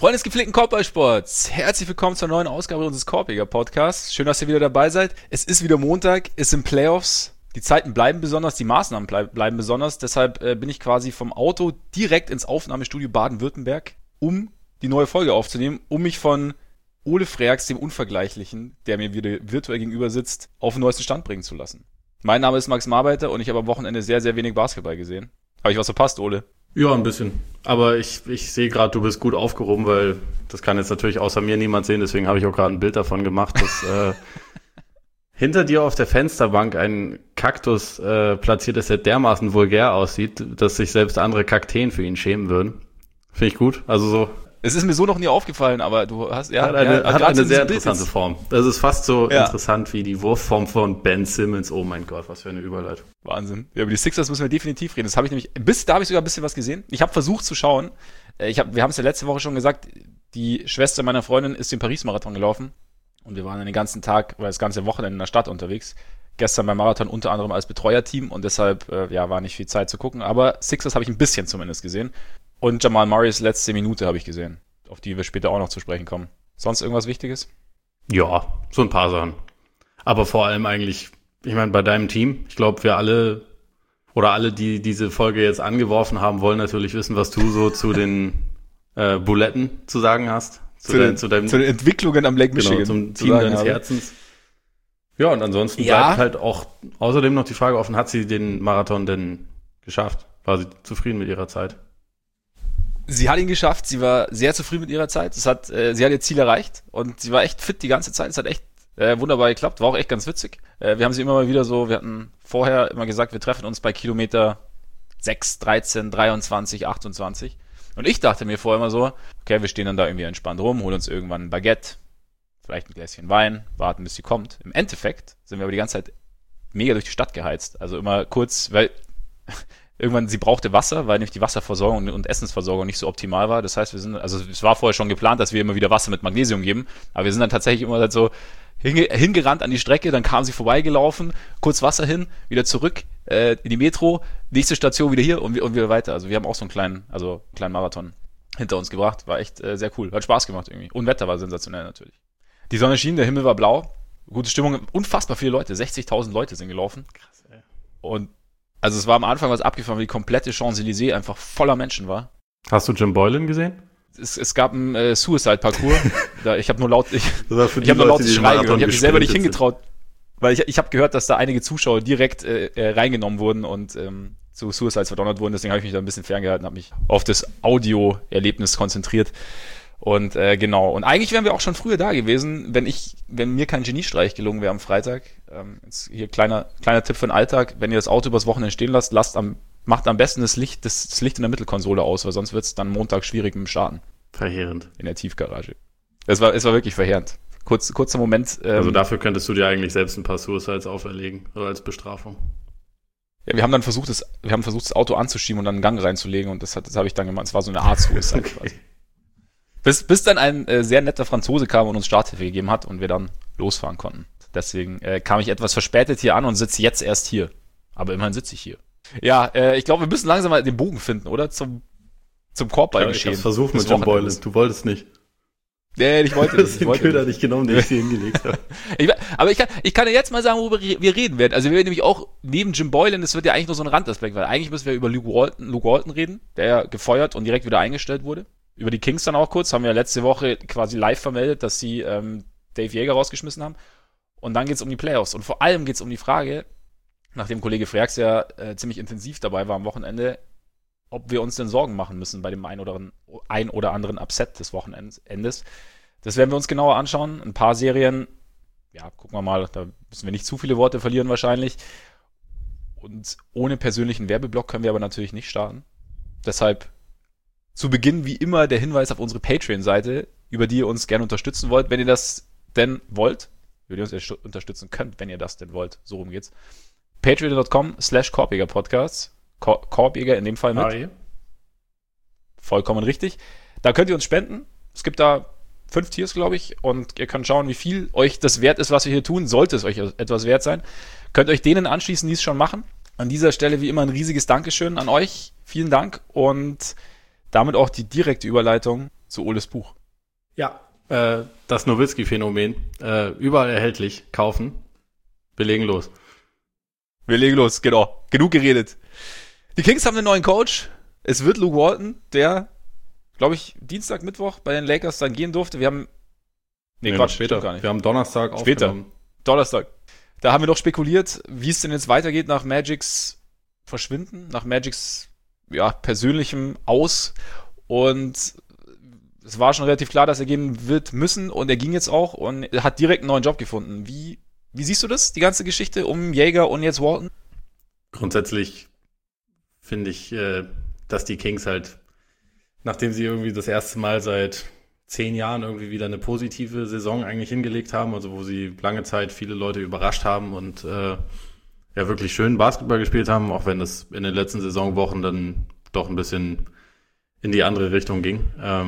Freunde des gepflegten Korbballsports, herzlich willkommen zur neuen Ausgabe unseres Korbiger Podcasts. Schön, dass ihr wieder dabei seid. Es ist wieder Montag, es sind Playoffs. Die Zeiten bleiben besonders, die Maßnahmen bleiben besonders. Deshalb bin ich quasi vom Auto direkt ins Aufnahmestudio Baden-Württemberg, um die neue Folge aufzunehmen, um mich von Ole Freaks, dem Unvergleichlichen, der mir wieder virtuell gegenüber sitzt, auf den neuesten Stand bringen zu lassen. Mein Name ist Max Marbeiter und ich habe am Wochenende sehr, sehr wenig Basketball gesehen. Habe ich was verpasst, Ole? Ja, ein bisschen. Aber ich sehe gerade, du bist gut aufgehoben, weil das kann jetzt natürlich außer mir niemand sehen. Deswegen habe ich auch gerade ein Bild davon gemacht, dass hinter dir auf der Fensterbank ein Kaktus platziert ist, der dermaßen vulgär aussieht, dass sich selbst andere Kakteen für ihn schämen würden. Finde ich gut. Also so. Es ist mir so noch nie aufgefallen, aber du hast hat eine sehr interessante Form. Das ist fast so interessant wie die Wurfform von Ben Simmons. Oh mein Gott, was für eine Überleitung. Wahnsinn. Ja, über die Sixers müssen wir definitiv reden. Das habe ich nämlich, da habe ich sogar ein bisschen was gesehen. Ich habe versucht zu schauen. Wir haben es ja letzte Woche schon gesagt, die Schwester meiner Freundin ist den Paris-Marathon gelaufen und wir waren den ganzen Tag oder das ganze Wochenende in der Stadt unterwegs. Gestern beim Marathon unter anderem als Betreuerteam und deshalb war nicht viel Zeit zu gucken. Aber Sixers habe ich ein bisschen zumindest gesehen. Und Jamal Murrays letzte Minute habe ich gesehen, auf die wir später auch noch zu sprechen kommen. Sonst irgendwas Wichtiges? Ja, so ein paar Sachen. Aber vor allem eigentlich, ich meine, bei deinem Team, ich glaube, wir alle, oder alle, die diese Folge jetzt angeworfen haben, wollen natürlich wissen, was du so zu den Buletten zu sagen hast. Zu den Entwicklungen am Lake Michigan. Genau, zum Team deines Herzens. Ja, und ansonsten bleibt halt auch außerdem noch die Frage offen, hat sie den Marathon denn geschafft? War sie zufrieden mit ihrer Zeit? Sie hat ihn geschafft, sie war sehr zufrieden mit ihrer Zeit. Sie hat ihr Ziel erreicht und sie war echt fit die ganze Zeit. Es hat echt wunderbar geklappt, war auch echt ganz witzig. Wir haben sie immer mal wieder wir hatten vorher immer gesagt, wir treffen uns bei Kilometer 6, 13, 23, 28. Und ich dachte mir vorher immer so, okay, wir stehen dann da irgendwie entspannt rum, holen uns irgendwann ein Baguette, vielleicht ein Gläschen Wein, warten bis sie kommt. Im Endeffekt sind wir aber die ganze Zeit mega durch die Stadt geheizt. Also immer kurz, weil irgendwann, sie brauchte Wasser, weil nämlich die Wasserversorgung und Essensversorgung nicht so optimal war. Das heißt, es war vorher schon geplant, dass wir immer wieder Wasser mit Magnesium geben, aber wir sind dann tatsächlich immer halt so hingerannt an die Strecke, dann kam sie vorbeigelaufen, kurz Wasser hin, wieder zurück in die Metro, nächste Station wieder hier und wieder weiter. Also wir haben auch so einen kleinen Marathon hinter uns gebracht. War echt sehr cool, hat Spaß gemacht irgendwie. Und Wetter war sensationell natürlich. Die Sonne schien, der Himmel war blau, gute Stimmung, unfassbar viele Leute, 60.000 Leute sind gelaufen. Krass, ey. Und also es war am Anfang was abgefahren, weil die komplette Champs-Élysées einfach voller Menschen war. Hast du Jim Boylan gesehen? Es gab einen Suicide-Parcours. Ich habe nur lautes Schreien gehört. Ich habe mich selber nicht hingetraut, weil ich habe gehört, dass da einige Zuschauer direkt reingenommen wurden und zu Suicides verdonnert wurden. Deswegen habe ich mich da ein bisschen ferngehalten, habe mich auf das Audio-Erlebnis konzentriert. Und genau. Und eigentlich wären wir auch schon früher da gewesen, wenn mir kein Geniestreich gelungen wäre am Freitag. Jetzt hier kleiner Tipp für den Alltag: Wenn ihr das Auto übers Wochenende stehen lasst, macht am besten das Licht in der Mittelkonsole aus, weil sonst wird es dann Montag schwierig mit dem Starten. Verheerend. In der Tiefgarage. Es war wirklich verheerend. Kurzer Moment. Also dafür könntest du dir eigentlich selbst ein paar Suicides auferlegen, oder als Bestrafung. Ja, wir haben versucht, das Auto anzuschieben und dann einen Gang reinzulegen und das habe ich dann gemacht. Es war so eine Art Suicide quasi. Bis dann ein sehr netter Franzose kam und uns Starthilfe gegeben hat und wir dann losfahren konnten. Deswegen kam ich etwas verspätet hier an und sitze jetzt erst hier. Aber immerhin sitze ich hier. Ja, ich glaube, wir müssen langsam mal den Bogen finden, oder? Zum Korbballgeschehen. Ich hab's versucht mit Jim Boylan. Du wolltest nicht. Nee, ich wollte nicht. Ich wollte den Köder nicht genommen, den ich dir hingelegt habe. Aber ich kann ja jetzt mal sagen, worüber wir reden werden. Also wir werden nämlich auch neben Jim Boylan, das wird ja eigentlich nur so ein Randaspekt, weil eigentlich müssen wir über Luke Walton reden, der ja gefeuert und direkt wieder eingestellt wurde. Über die Kings dann auch kurz, haben wir ja letzte Woche quasi live vermeldet, dass sie Dave Jäger rausgeschmissen haben. Und dann geht's um die Playoffs. Und vor allem geht's um die Frage, nachdem Kollege Freaks ja ziemlich intensiv dabei war am Wochenende, ob wir uns denn Sorgen machen müssen bei dem ein oder anderen Upset des Wochenendes. Das werden wir uns genauer anschauen. Ein paar Serien, ja, gucken wir mal, da müssen wir nicht zu viele Worte verlieren wahrscheinlich. Und ohne persönlichen Werbeblock können wir aber natürlich nicht starten. Deshalb zu Beginn wie immer der Hinweis auf unsere Patreon-Seite, über die ihr uns gerne unterstützen wollt, wenn ihr das denn wollt. Über die ihr uns unterstützen könnt, wenn ihr das denn wollt. So rum geht's. Patreon.com/Korbiger-Podcasts. Korbjäger in dem Fall mit. Vollkommen richtig. Da könnt ihr uns spenden. Es gibt da 5 Tiers, glaube ich. Und ihr könnt schauen, wie viel euch das wert ist, was wir hier tun. Sollte es euch etwas wert sein. Könnt euch denen anschließen, die es schon machen. An dieser Stelle wie immer ein riesiges Dankeschön an euch. Vielen Dank. Und damit auch die direkte Überleitung zu Oles Buch. Ja, das Nowitzki-Phänomen. Überall erhältlich. Kaufen. Wir legen los. Wir legen los, genau. Genug geredet. Die Kings haben einen neuen Coach. Es wird Luke Walton, der, glaube ich, Dienstag, Mittwoch bei den Lakers dann gehen durfte. Wir haben... Nee, Quatsch, später. Gar nicht. Wir haben Donnerstag aufgenommen. Donnerstag. Da haben wir noch spekuliert, wie es denn jetzt weitergeht nach Magics Verschwinden, nach Magics persönlichem Aus. Und es war schon relativ klar, dass er gehen wird müssen. Und er ging jetzt auch und er hat direkt einen neuen Job gefunden. Wie siehst du das, die ganze Geschichte um Jaeger und jetzt Walton? Grundsätzlich finde ich, dass die Kings halt, nachdem sie irgendwie das erste Mal seit 10 Jahren irgendwie wieder eine positive Saison eigentlich hingelegt haben, also wo sie lange Zeit viele Leute überrascht haben und wirklich schön Basketball gespielt haben, auch wenn das in den letzten Saisonwochen dann doch ein bisschen in die andere Richtung ging.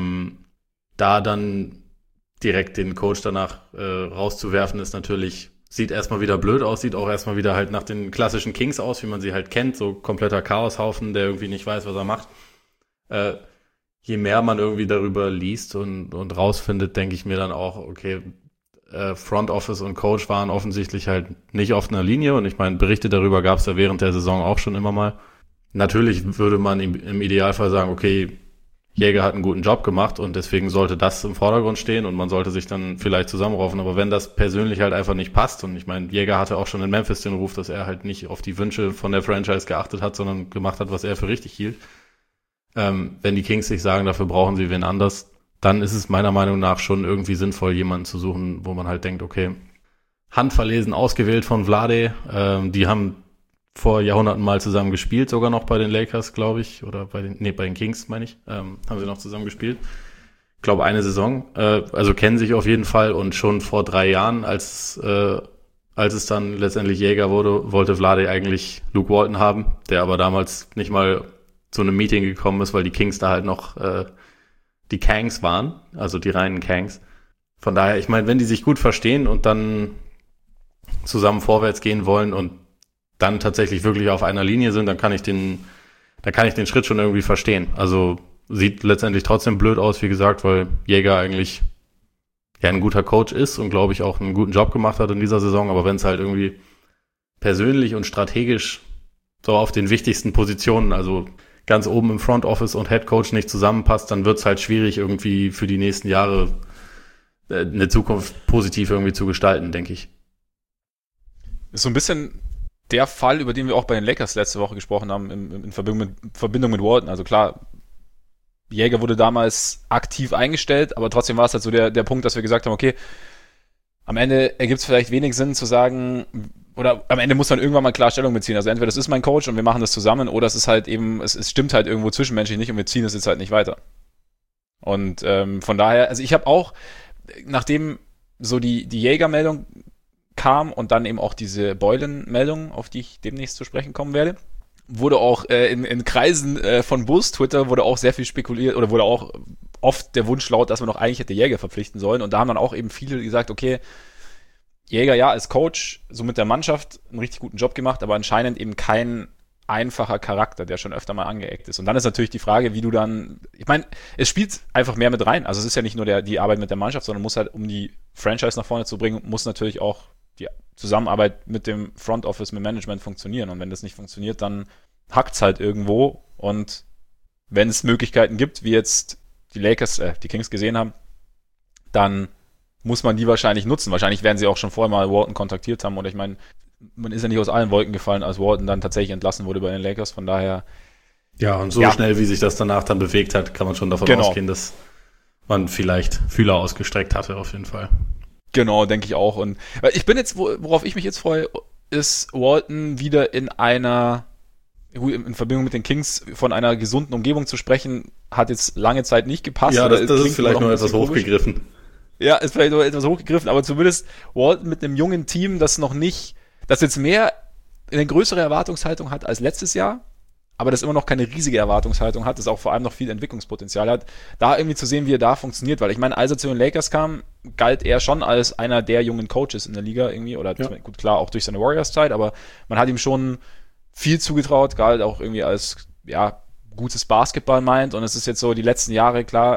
Da dann direkt den Coach danach rauszuwerfen, ist natürlich, sieht erstmal wieder blöd aus, sieht auch erstmal wieder halt nach den klassischen Kings aus, wie man sie halt kennt, so kompletter Chaoshaufen, der irgendwie nicht weiß, was er macht. Je mehr man irgendwie darüber liest und rausfindet, denke ich mir dann auch, okay, Front Office und Coach waren offensichtlich halt nicht auf einer Linie und ich meine, Berichte darüber gab es ja während der Saison auch schon immer mal. Natürlich würde man im Idealfall sagen, okay, Jaeger hat einen guten Job gemacht und deswegen sollte das im Vordergrund stehen und man sollte sich dann vielleicht zusammenraufen, aber wenn das persönlich halt einfach nicht passt und ich meine, Jaeger hatte auch schon in Memphis den Ruf, dass er halt nicht auf die Wünsche von der Franchise geachtet hat, sondern gemacht hat, was er für richtig hielt. Wenn die Kings sich sagen, dafür brauchen sie wen anders, dann ist es meiner Meinung nach schon irgendwie sinnvoll, jemanden zu suchen, wo man halt denkt, okay, handverlesen ausgewählt von Vlade, die haben vor Jahrhunderten mal zusammen gespielt, sogar noch bei den Lakers, glaube ich, oder bei den Kings, meine ich, haben sie noch zusammen gespielt. Ich glaube, eine Saison, also kennen sich auf jeden Fall und schon vor 3 Jahren, als es dann letztendlich Jaeger wurde, wollte Vlade eigentlich Luke Walton haben, der aber damals nicht mal zu einem Meeting gekommen ist, weil die Kings da halt noch die Kangs waren, also die reinen Kangs. Von daher, ich meine, wenn die sich gut verstehen und dann zusammen vorwärts gehen wollen und dann tatsächlich wirklich auf einer Linie sind, dann kann ich den Schritt schon irgendwie verstehen. Also sieht letztendlich trotzdem blöd aus, wie gesagt, weil Jaeger eigentlich ja ein guter Coach ist und glaube ich auch einen guten Job gemacht hat in dieser Saison, aber wenn es halt irgendwie persönlich und strategisch so auf den wichtigsten Positionen, also ganz oben im Front Office und Head Coach nicht zusammenpasst, dann wird es halt schwierig, irgendwie für die nächsten Jahre eine Zukunft positiv irgendwie zu gestalten, denke ich. Ist so ein bisschen der Fall, über den wir auch bei den Lakers letzte Woche gesprochen haben, in Verbindung mit Walton. Also klar, Jaeger wurde damals aktiv eingestellt, aber trotzdem war es halt so der Punkt, dass wir gesagt haben, okay, am Ende ergibt es vielleicht wenig Sinn zu sagen, oder am Ende muss man irgendwann mal klar Stellung beziehen. Also entweder das ist mein Coach und wir machen das zusammen, oder es ist halt eben, es stimmt halt irgendwo zwischenmenschlich nicht und wir ziehen es jetzt halt nicht weiter. Und von daher, also ich habe auch, nachdem so die Jaeger-Meldung kam und dann eben auch diese Boylan-Meldung, auf die ich demnächst zu sprechen kommen werde, wurde auch in Kreisen von Bulls Twitter wurde auch sehr viel spekuliert oder wurde auch oft der Wunsch laut, dass man noch eigentlich hätte Jaeger verpflichten sollen. Und da haben dann auch eben viele gesagt, okay, Jaeger ja als Coach, so mit der Mannschaft einen richtig guten Job gemacht, aber anscheinend eben kein einfacher Charakter, der schon öfter mal angeeckt ist. Und dann ist natürlich die Frage, wie du dann, ich meine, es spielt einfach mehr mit rein. Also es ist ja nicht nur die Arbeit mit der Mannschaft, sondern muss halt, um die Franchise nach vorne zu bringen, muss natürlich auch die Zusammenarbeit mit dem Front Office, mit Management funktionieren. Und wenn das nicht funktioniert, dann hackt's halt irgendwo. Und wenn es Möglichkeiten gibt, wie jetzt die Kings gesehen haben, dann muss man die wahrscheinlich nutzen. Wahrscheinlich werden sie auch schon vorher mal Walton kontaktiert haben. Oder ich meine, man ist ja nicht aus allen Wolken gefallen, als Walton dann tatsächlich entlassen wurde bei den Lakers. Von daher. Ja, und so schnell, wie sich das danach dann bewegt hat, kann man schon davon ausgehen, dass man vielleicht Fühler ausgestreckt hatte, auf jeden Fall. Genau, denke ich auch. Und ich bin jetzt, worauf ich mich jetzt freue, ist Walton wieder in Verbindung mit den Kings von einer gesunden Umgebung zu sprechen, hat jetzt lange Zeit nicht gepasst. Ja, das ist vielleicht noch etwas hochgegriffen. Ja, ist vielleicht noch etwas hochgegriffen, aber zumindest Walton mit einem jungen Team, das jetzt mehr eine größere Erwartungshaltung hat als letztes Jahr, aber das immer noch keine riesige Erwartungshaltung hat, das auch vor allem noch viel Entwicklungspotenzial hat, da irgendwie zu sehen, wie er da funktioniert, weil ich meine, als er zu den Lakers kam, galt er schon als einer der jungen Coaches in der Liga irgendwie, oder gut, klar, auch durch seine Warriors-Zeit, aber man hat ihm schon viel zugetraut, galt auch irgendwie als, gutes Basketball meint, und es ist jetzt so, die letzten Jahre, klar,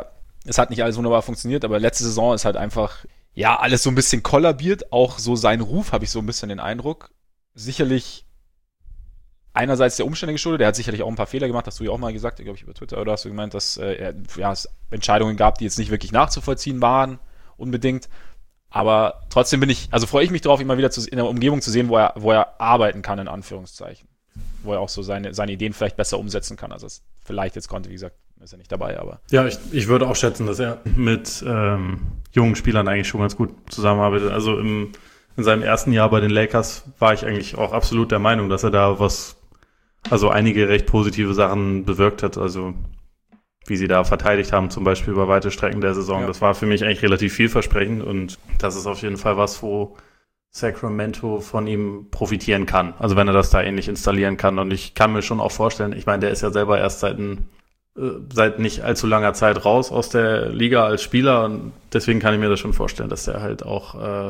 Es hat nicht alles wunderbar funktioniert, aber letzte Saison ist halt einfach, ja, alles so ein bisschen kollabiert. Auch so sein Ruf, habe ich so ein bisschen den Eindruck. Sicherlich einerseits der Umstände geschuldet. Er hat sicherlich auch ein paar Fehler gemacht, hast du ja auch mal gesagt, glaube ich, über Twitter, oder hast du gemeint, dass es Entscheidungen gab, die jetzt nicht wirklich nachzuvollziehen waren, unbedingt. Aber trotzdem freue ich mich darauf, ihn mal wieder in der Umgebung zu sehen, wo er arbeiten kann, in Anführungszeichen. Wo er auch so seine Ideen vielleicht besser umsetzen kann, als er es vielleicht jetzt konnte. Wie gesagt, ist er nicht dabei, aber. Ja, ich würde auch schätzen, dass er mit jungen Spielern eigentlich schon ganz gut zusammenarbeitet. Also in seinem ersten Jahr bei den Lakers war ich eigentlich auch absolut der Meinung, dass er da einige recht positive Sachen bewirkt hat. Also wie sie da verteidigt haben, zum Beispiel über weite Strecken der Saison. Ja. Das war für mich eigentlich relativ vielversprechend und das ist auf jeden Fall was, wo Sacramento von ihm profitieren kann. Also wenn er das da ähnlich installieren kann. Und ich kann mir schon auch vorstellen, ich meine, der ist ja selber erst seit nicht allzu langer Zeit raus aus der Liga als Spieler und deswegen kann ich mir das schon vorstellen, dass der halt auch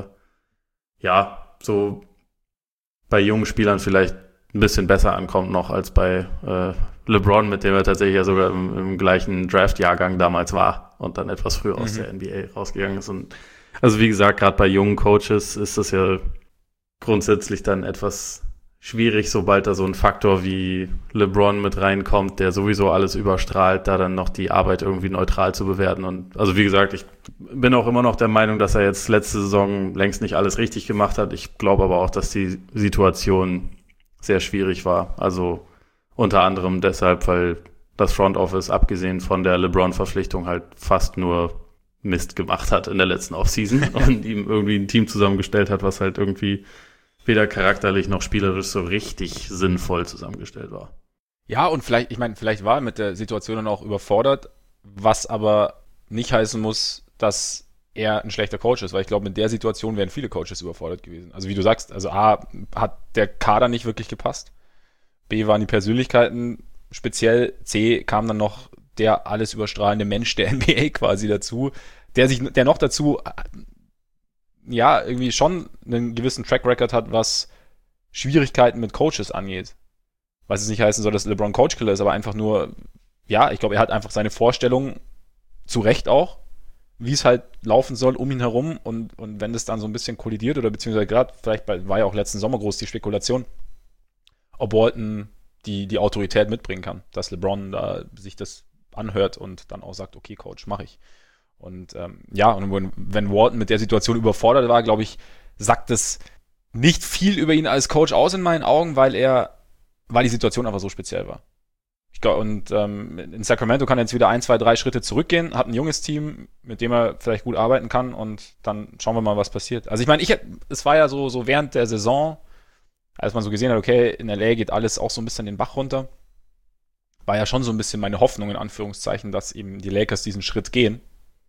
so bei jungen Spielern vielleicht ein bisschen besser ankommt noch als bei LeBron, mit dem er tatsächlich ja sogar im gleichen Draft-Jahrgang damals war und dann etwas früher aus der NBA rausgegangen ist. Und also wie gesagt, gerade bei jungen Coaches ist das ja grundsätzlich dann etwas schwierig, sobald da so ein Faktor wie LeBron mit reinkommt, der sowieso alles überstrahlt, da dann noch die Arbeit irgendwie neutral zu bewerten. Und also wie gesagt, ich bin auch immer noch der Meinung, dass er jetzt letzte Saison längst nicht alles richtig gemacht hat. Ich glaube aber auch, dass die Situation sehr schwierig war. Also unter anderem deshalb, weil das Front Office, abgesehen von der LeBron-Verpflichtung, halt fast nur Mist gemacht hat in der letzten Offseason und ihm irgendwie ein Team zusammengestellt hat, was halt irgendwie weder charakterlich noch spielerisch so richtig sinnvoll zusammengestellt war. Ja, und vielleicht war er mit der Situation dann auch überfordert, was aber nicht heißen muss, dass er ein schlechter Coach ist, weil ich glaube, mit der Situation wären viele Coaches überfordert gewesen. Also wie du sagst, also A, hat der Kader nicht wirklich gepasst, B, waren die Persönlichkeiten speziell, C, kam dann noch der alles überstrahlende Mensch der NBA quasi dazu, der noch dazu irgendwie schon einen gewissen Track Record hat, was Schwierigkeiten mit Coaches angeht. Was es nicht heißen soll, dass LeBron Coachkiller ist, aber einfach nur, ich glaube, er hat einfach seine Vorstellung, zu Recht auch, wie es halt laufen soll um ihn herum und wenn das dann so ein bisschen kollidiert oder beziehungsweise gerade, vielleicht war ja auch letzten Sommer groß die Spekulation, ob Walton die Autorität mitbringen kann, dass LeBron da sich das anhört und dann auch sagt, okay, Coach, mach ich. Und wenn Walton mit der Situation überfordert war, glaube ich, sagt es nicht viel über ihn als Coach aus in meinen Augen, weil die Situation einfach so speziell war. Ich glaube, und in Sacramento kann er jetzt wieder 1, 2, 3 Schritte zurückgehen, hat ein junges Team, mit dem er vielleicht gut arbeiten kann und dann schauen wir mal, was passiert. Also ich meine, es war ja so während der Saison, als man so gesehen hat, okay, in LA geht alles auch so ein bisschen den Bach runter, war ja schon so ein bisschen meine Hoffnung, in Anführungszeichen, dass eben die Lakers diesen Schritt gehen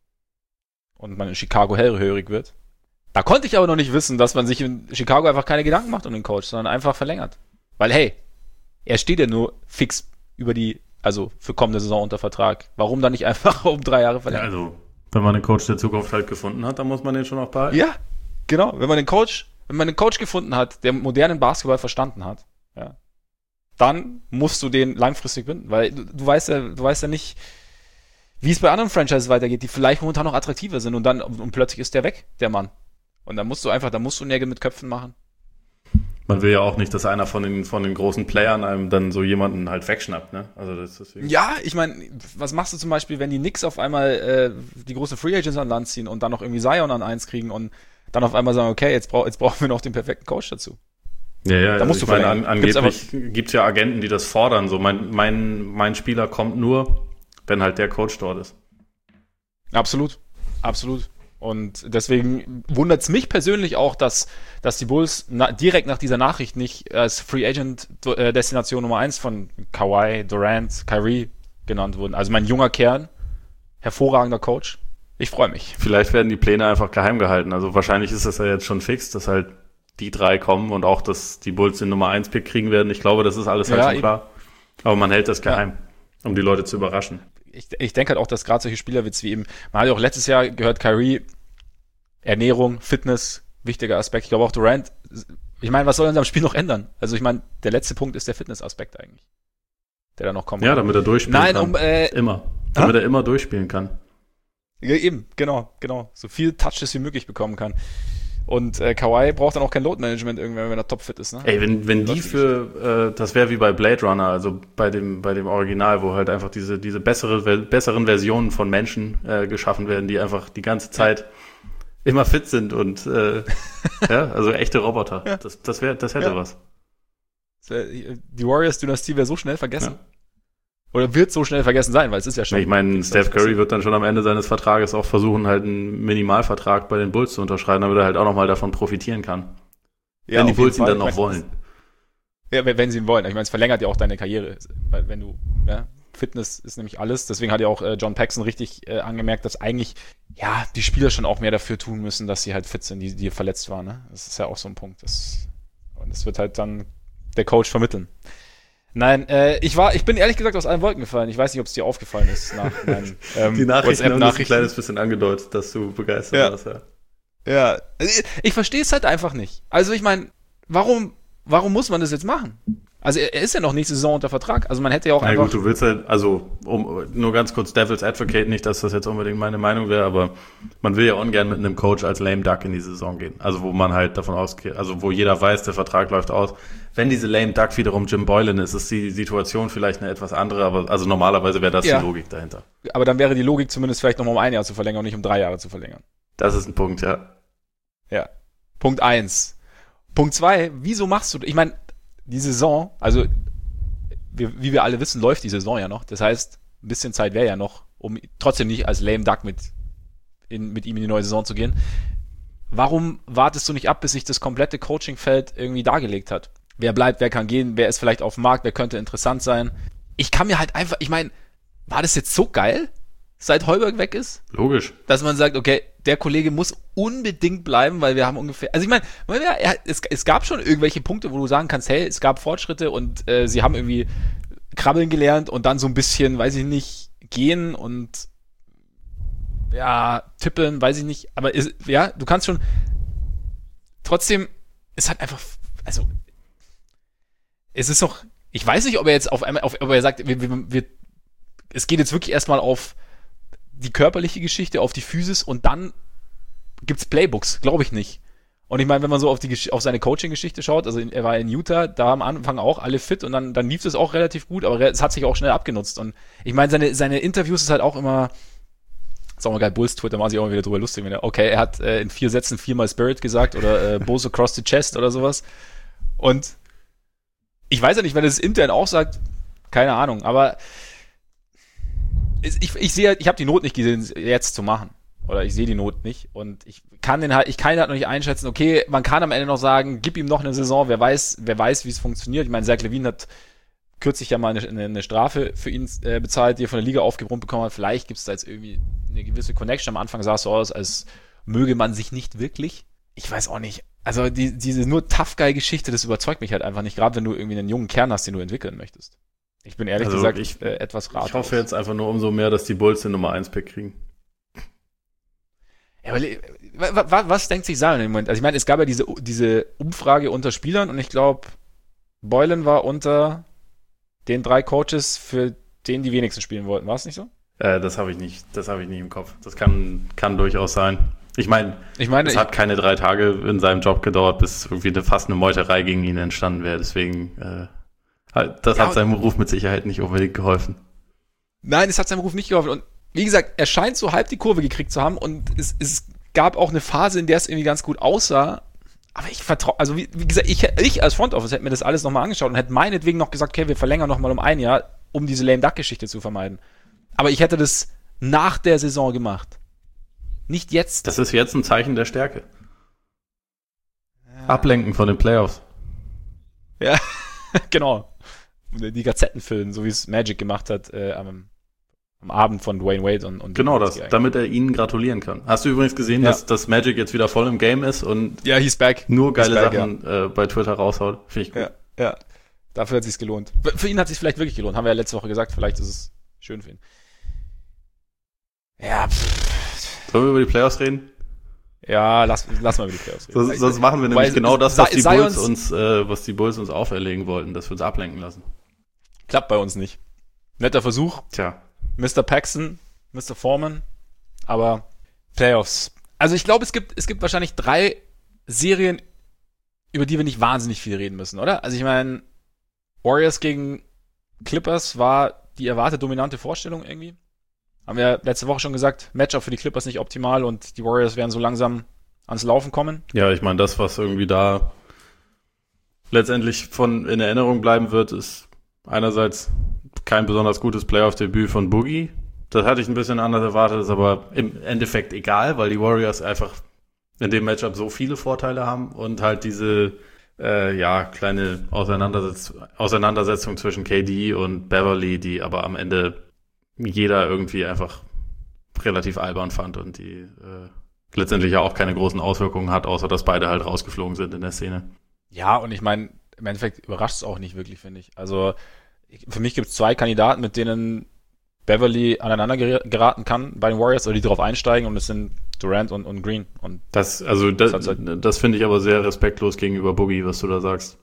und man in Chicago hellhörig wird. Da konnte ich aber noch nicht wissen, dass man sich in Chicago einfach keine Gedanken macht um den Coach, sondern einfach verlängert. Weil, hey, er steht ja nur fix für kommende Saison unter Vertrag. Warum dann nicht einfach um 3 Jahre verlängern? Ja, also, wenn man den Coach der Zukunft halt gefunden hat, dann muss man den schon auch behalten. Ja, genau. Wenn man den Coach gefunden hat, der modernen Basketball verstanden hat, ja, dann musst du den langfristig binden, weil du weißt ja nicht, wie es bei anderen Franchises weitergeht, die vielleicht momentan noch attraktiver sind und plötzlich ist der weg, der Mann. Und dann musst du Nägel mit Köpfen machen. Man will ja auch nicht, dass einer von den großen Playern einem dann so jemanden halt wegschnappt, ne? Also deswegen. Ja, ich meine, was machst du zum Beispiel, wenn die Knicks auf einmal die großen Free Agents an Land ziehen und dann noch irgendwie Zion an 1 kriegen und dann auf einmal sagen, okay, jetzt brauchen wir noch den perfekten Coach dazu. Ja, da musst du angeblich gibt's ja Agenten, die das fordern. So mein Spieler kommt nur, wenn halt der Coach dort ist. Absolut. Und deswegen wundert es mich persönlich auch, dass die Bulls direkt nach dieser Nachricht nicht als Free Agent Destination Nummer 1 von Kawhi, Durant, Kyrie genannt wurden. Also mein junger Kern, hervorragender Coach. Ich freue mich. Vielleicht werden die Pläne einfach geheim gehalten. Also wahrscheinlich ist das ja jetzt schon fix, dass halt die 3 kommen und auch, dass die Bulls den Nummer 1 Pick kriegen werden. Ich glaube, das ist alles halt schon klar. Aber man hält das geheim, um die Leute zu überraschen. Ich denke halt auch, dass gerade solche Spielerwitz wie eben, man hat ja auch letztes Jahr gehört, Kyrie, Ernährung, Fitness, wichtiger Aspekt. Ich glaube auch Durant, ich meine, was soll denn am Spiel noch ändern? Also ich meine, der letzte Punkt ist der Fitnessaspekt eigentlich, der da noch kommt. Ja, damit er durchspielen kann. Immer. Damit er immer durchspielen kann. Ja, eben, genau. So viel Touches wie möglich bekommen kann. Und Kawhi braucht dann auch kein Load-Management irgendwann, wenn er topfit ist. Ne? Ey, wenn die das wäre wie bei Blade Runner, also bei dem Original, wo halt einfach diese besseren Versionen von Menschen geschaffen werden, die einfach die ganze Zeit immer fit sind und ja, also echte Roboter. Ja. Das hätte was. Die Warriors-Dynastie wäre so schnell vergessen. Ja. Oder wird so schnell vergessen sein, weil es ist ja schon... Ich meine, Steph Curry wird dann schon am Ende seines Vertrages auch versuchen, halt einen Minimalvertrag bei den Bulls zu unterschreiben, damit er halt auch nochmal davon profitieren kann. Ja, wenn die Bulls ihn dann noch wollen. Ja, wenn sie ihn wollen. Ich meine, es verlängert ja auch deine Karriere. Weil wenn du, Fitness ist nämlich alles. Deswegen hat ja auch John Paxson richtig angemerkt, dass eigentlich, die Spieler schon auch mehr dafür tun müssen, dass sie halt fit sind, die verletzt waren. Ne? Das ist ja auch so ein Punkt. Und das wird halt dann der Coach vermitteln. Nein, ich bin ehrlich gesagt aus allen Wolken gefallen. Ich weiß nicht, ob es dir aufgefallen ist nach meinen die Nachrichten haben das ein kleines bisschen angedeutet, dass du begeistert warst. Ja, ich verstehe es halt einfach nicht. Also ich meine, warum muss man das jetzt machen? Also er ist ja noch nächste Saison unter Vertrag. Also man hätte ja auch einfach... Na gut, du willst halt, also nur ganz kurz Devil's Advocate, nicht, dass das jetzt unbedingt meine Meinung wäre, aber man will ja ungern mit einem Coach als lame duck in die Saison gehen. Also wo man halt davon ausgeht, also wo jeder weiß, der Vertrag läuft aus. Wenn diese lame duck wiederum Jim Boylan ist die Situation vielleicht eine etwas andere, aber also normalerweise wäre das die Logik dahinter. Aber dann wäre die Logik zumindest vielleicht nochmal um 1 Jahr zu verlängern und nicht um 3 Jahre zu verlängern. Das ist ein Punkt, ja. Ja. Punkt 1. Punkt 2, wieso machst du, ich meine, die Saison, also wie wir alle wissen, läuft die Saison ja noch. Das heißt, ein bisschen Zeit wäre ja noch, um trotzdem nicht als lame duck mit ihm in die neue Saison zu gehen. Warum wartest du nicht ab, bis sich das komplette Coachingfeld irgendwie dargelegt hat? Wer bleibt, wer kann gehen, wer ist vielleicht auf dem Markt, wer könnte interessant sein? Ich kann mir halt einfach, ich meine, war das jetzt so geil, seit Heuberg weg ist? Logisch. Dass man sagt, okay, der Kollege muss unbedingt bleiben, weil wir haben ungefähr, also ich meine, es gab schon irgendwelche Punkte, wo du sagen kannst, hey, es gab Fortschritte und sie haben irgendwie krabbeln gelernt und dann so ein bisschen, weiß ich nicht, gehen und tippeln, weiß ich nicht, aber du kannst schon trotzdem, ist halt einfach, also es ist doch, ich weiß nicht, ob er jetzt ob er sagt, es geht jetzt wirklich erstmal auf die körperliche Geschichte, auf die Physis und dann gibt's Playbooks, glaube ich nicht. Und ich meine, wenn man so auf seine Coaching-Geschichte schaut, also er war in Utah, da am Anfang auch alle fit und dann lief es auch relativ gut, aber es hat sich auch schnell abgenutzt. Und ich meine, seine Interviews ist halt auch immer, ist auch mal geil, Bulls Twitter macht sich auch immer wieder drüber lustig, wenn er hat in 4 Sätzen 4-mal Spirit gesagt oder Bulls across the chest oder sowas. Und ich weiß ja nicht, wenn er das intern auch sagt, keine Ahnung, aber ich habe die Not nicht gesehen, jetzt zu machen. Oder ich sehe die Not nicht. Und ich kann ihn halt noch nicht einschätzen. Okay, man kann am Ende noch sagen, gib ihm noch eine Saison, wer weiß, wie es funktioniert. Ich meine, Zach LaVine hat kürzlich ja mal eine Strafe für ihn bezahlt, die er von der Liga aufgebrummt bekommen hat. Vielleicht gibt es da jetzt irgendwie eine gewisse Connection. Am Anfang sah es so aus, als möge man sich nicht wirklich. Ich weiß auch nicht. Also diese nur Tough-Guy-Geschichte, das überzeugt mich halt einfach nicht, gerade wenn du irgendwie einen jungen Kern hast, den du entwickeln möchtest. Ich bin ehrlich gesagt etwas ratlos. Ich hoffe jetzt einfach nur umso mehr, dass die Bulls den Nummer 1 Pick kriegen. Ja, was denkt sich Zion im Moment? Also ich meine, es gab ja diese Umfrage unter Spielern und ich glaube, Boylan war unter den 3 Coaches, für den die wenigsten spielen wollten. War es nicht so? Das habe ich nicht im Kopf. Das kann durchaus sein. Ich meine, es hat keine 3 Tage in seinem Job gedauert, bis irgendwie fast eine Meuterei gegen ihn entstanden wäre. Deswegen, das hat seinem Ruf mit Sicherheit nicht unbedingt geholfen. Nein, es hat seinem Ruf nicht geholfen. Und wie gesagt, er scheint so halb die Kurve gekriegt zu haben und es gab auch eine Phase, in der es irgendwie ganz gut aussah. Aber ich vertraue, also wie gesagt, ich als Front Office hätte mir das alles nochmal angeschaut und hätte meinetwegen noch gesagt, okay, wir verlängern nochmal um 1 Jahr, um diese Lame-Duck-Geschichte zu vermeiden. Aber ich hätte das nach der Saison gemacht. Nicht jetzt. Das ist jetzt ein Zeichen der Stärke. Ja. Ablenken von den Playoffs. Ja, genau. Die Gazetten füllen, so wie es Magic gemacht hat am Abend von Dwayne Wade und genau das, damit er ihnen gratulieren kann. Hast du übrigens gesehen, dass Magic jetzt wieder voll im Game ist und he's back. Nur geile Sachen bei Twitter raushaut? Finde ich gut. Ja. Dafür hat es sich gelohnt. Für ihn hat es sich vielleicht wirklich gelohnt. Haben wir ja letzte Woche gesagt. Vielleicht ist es schön für ihn. Ja. Sollen wir über die Playoffs reden? Ja, lass mal über die Playoffs reden. Sonst machen wir nämlich genau das, was die Bulls uns auferlegen wollten, dass wir uns ablenken lassen. Klappt bei uns nicht. Netter Versuch. Tja. Mr. Paxson, Mr. Foreman, Aber Playoffs. Also ich glaube, es gibt wahrscheinlich 3 Serien, über die wir nicht wahnsinnig viel reden müssen, oder? Also ich meine, Warriors gegen Clippers war die erwartete dominante Vorstellung irgendwie. Haben wir letzte Woche schon gesagt, Matchup für die Clippers nicht optimal und die Warriors werden so langsam ans Laufen kommen. Ja, ich meine, das, was irgendwie da letztendlich von in Erinnerung bleiben wird, ist einerseits kein besonders gutes Playoff-Debüt von Boogie. Das hatte ich ein bisschen anders erwartet, ist aber im Endeffekt egal, weil die Warriors einfach in dem Matchup so viele Vorteile haben und halt diese kleine Auseinandersetzung zwischen KD und Beverly, die aber am Ende jeder irgendwie einfach relativ albern fand und die letztendlich ja auch keine großen Auswirkungen hat, außer dass beide halt rausgeflogen sind in der Szene. Ja, und ich meine, im Endeffekt überrascht es auch nicht wirklich, finde ich. Also für mich gibt es 2 Kandidaten, mit denen Beverly aneinander geraten kann bei den Warriors oder die drauf einsteigen und das sind Durant und Green. Und das finde ich aber sehr respektlos gegenüber Boogie, was du da sagst.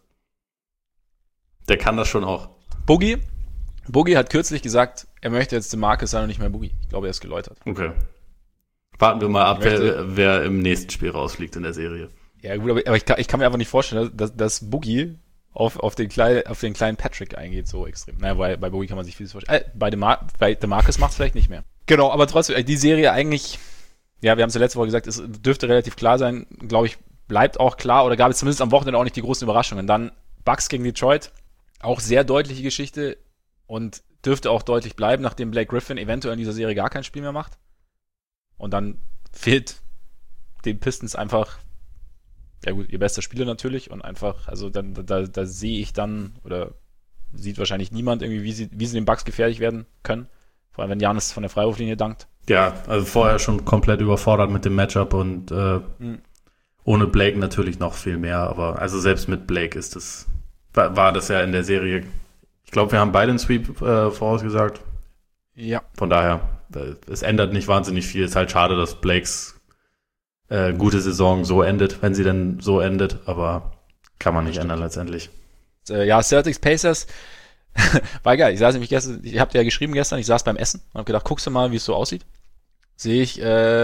Der kann das schon auch. Boogie hat kürzlich gesagt, er möchte jetzt DeMarcus sein und nicht mehr Boogie. Ich glaube, er ist geläutert. Okay. Warten wir mal ab, wer im nächsten Spiel rausfliegt in der Serie. Ja gut, aber ich kann mir einfach nicht vorstellen, dass Boogie auf den kleinen Patrick eingeht, so extrem. Naja, bei Boogie kann man sich vieles vorstellen. Bei DeMarcus macht es vielleicht nicht mehr. Genau, aber trotzdem, die Serie eigentlich, ja, wir haben es ja letzte Woche gesagt, es dürfte relativ klar sein, glaube ich, bleibt auch klar, oder gab es zumindest am Wochenende auch nicht die großen Überraschungen. Dann Bucks gegen Detroit, auch sehr deutliche Geschichte und dürfte auch deutlich bleiben, nachdem Blake Griffin eventuell in dieser Serie gar kein Spiel mehr macht. Und dann fehlt den Pistons einfach, ja gut, ihr bester Spieler natürlich und einfach, also da sehe ich dann, oder sieht wahrscheinlich niemand irgendwie, wie sie den Bucks gefährlich werden können. Vor allem, wenn Giannis von der Freiwurflinie dankt. Ja, also vorher schon komplett überfordert mit dem Matchup und ohne Blake natürlich noch viel mehr, aber also selbst mit Blake war das ja in der Serie, ich glaube, wir haben beide einen Sweep vorausgesagt. Ja. Von daher, es ändert nicht wahnsinnig viel. Es ist halt schade, dass Blakes gute Saison so endet, wenn sie denn so endet, aber kann man nicht ändern letztendlich. Ja, Celtics Pacers war geil. Ich saß nämlich gestern, ich hab dir ja geschrieben gestern, ich saß beim Essen und hab gedacht, guckst du mal, wie es so aussieht. Sehe ich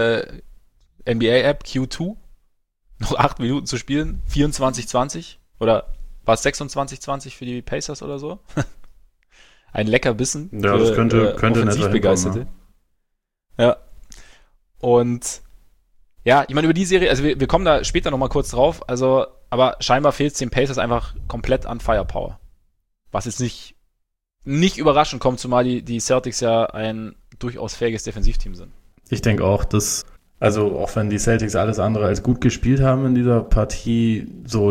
NBA-App Q2, noch 8 Minuten zu spielen, 24-20 oder war es 26-20 für die Pacers oder so? Ein lecker Bissen. Ja, das könnte offensiv Begeisterte. Ja. Und ja, ich meine, über die Serie, also wir kommen da später nochmal kurz drauf, also, aber scheinbar fehlt es den Pacers einfach komplett an Firepower. Was jetzt nicht überraschend kommt, zumal die Celtics ja ein durchaus fähiges Defensivteam sind. Ich denke auch, dass, also auch wenn die Celtics alles andere als gut gespielt haben in dieser Partie, so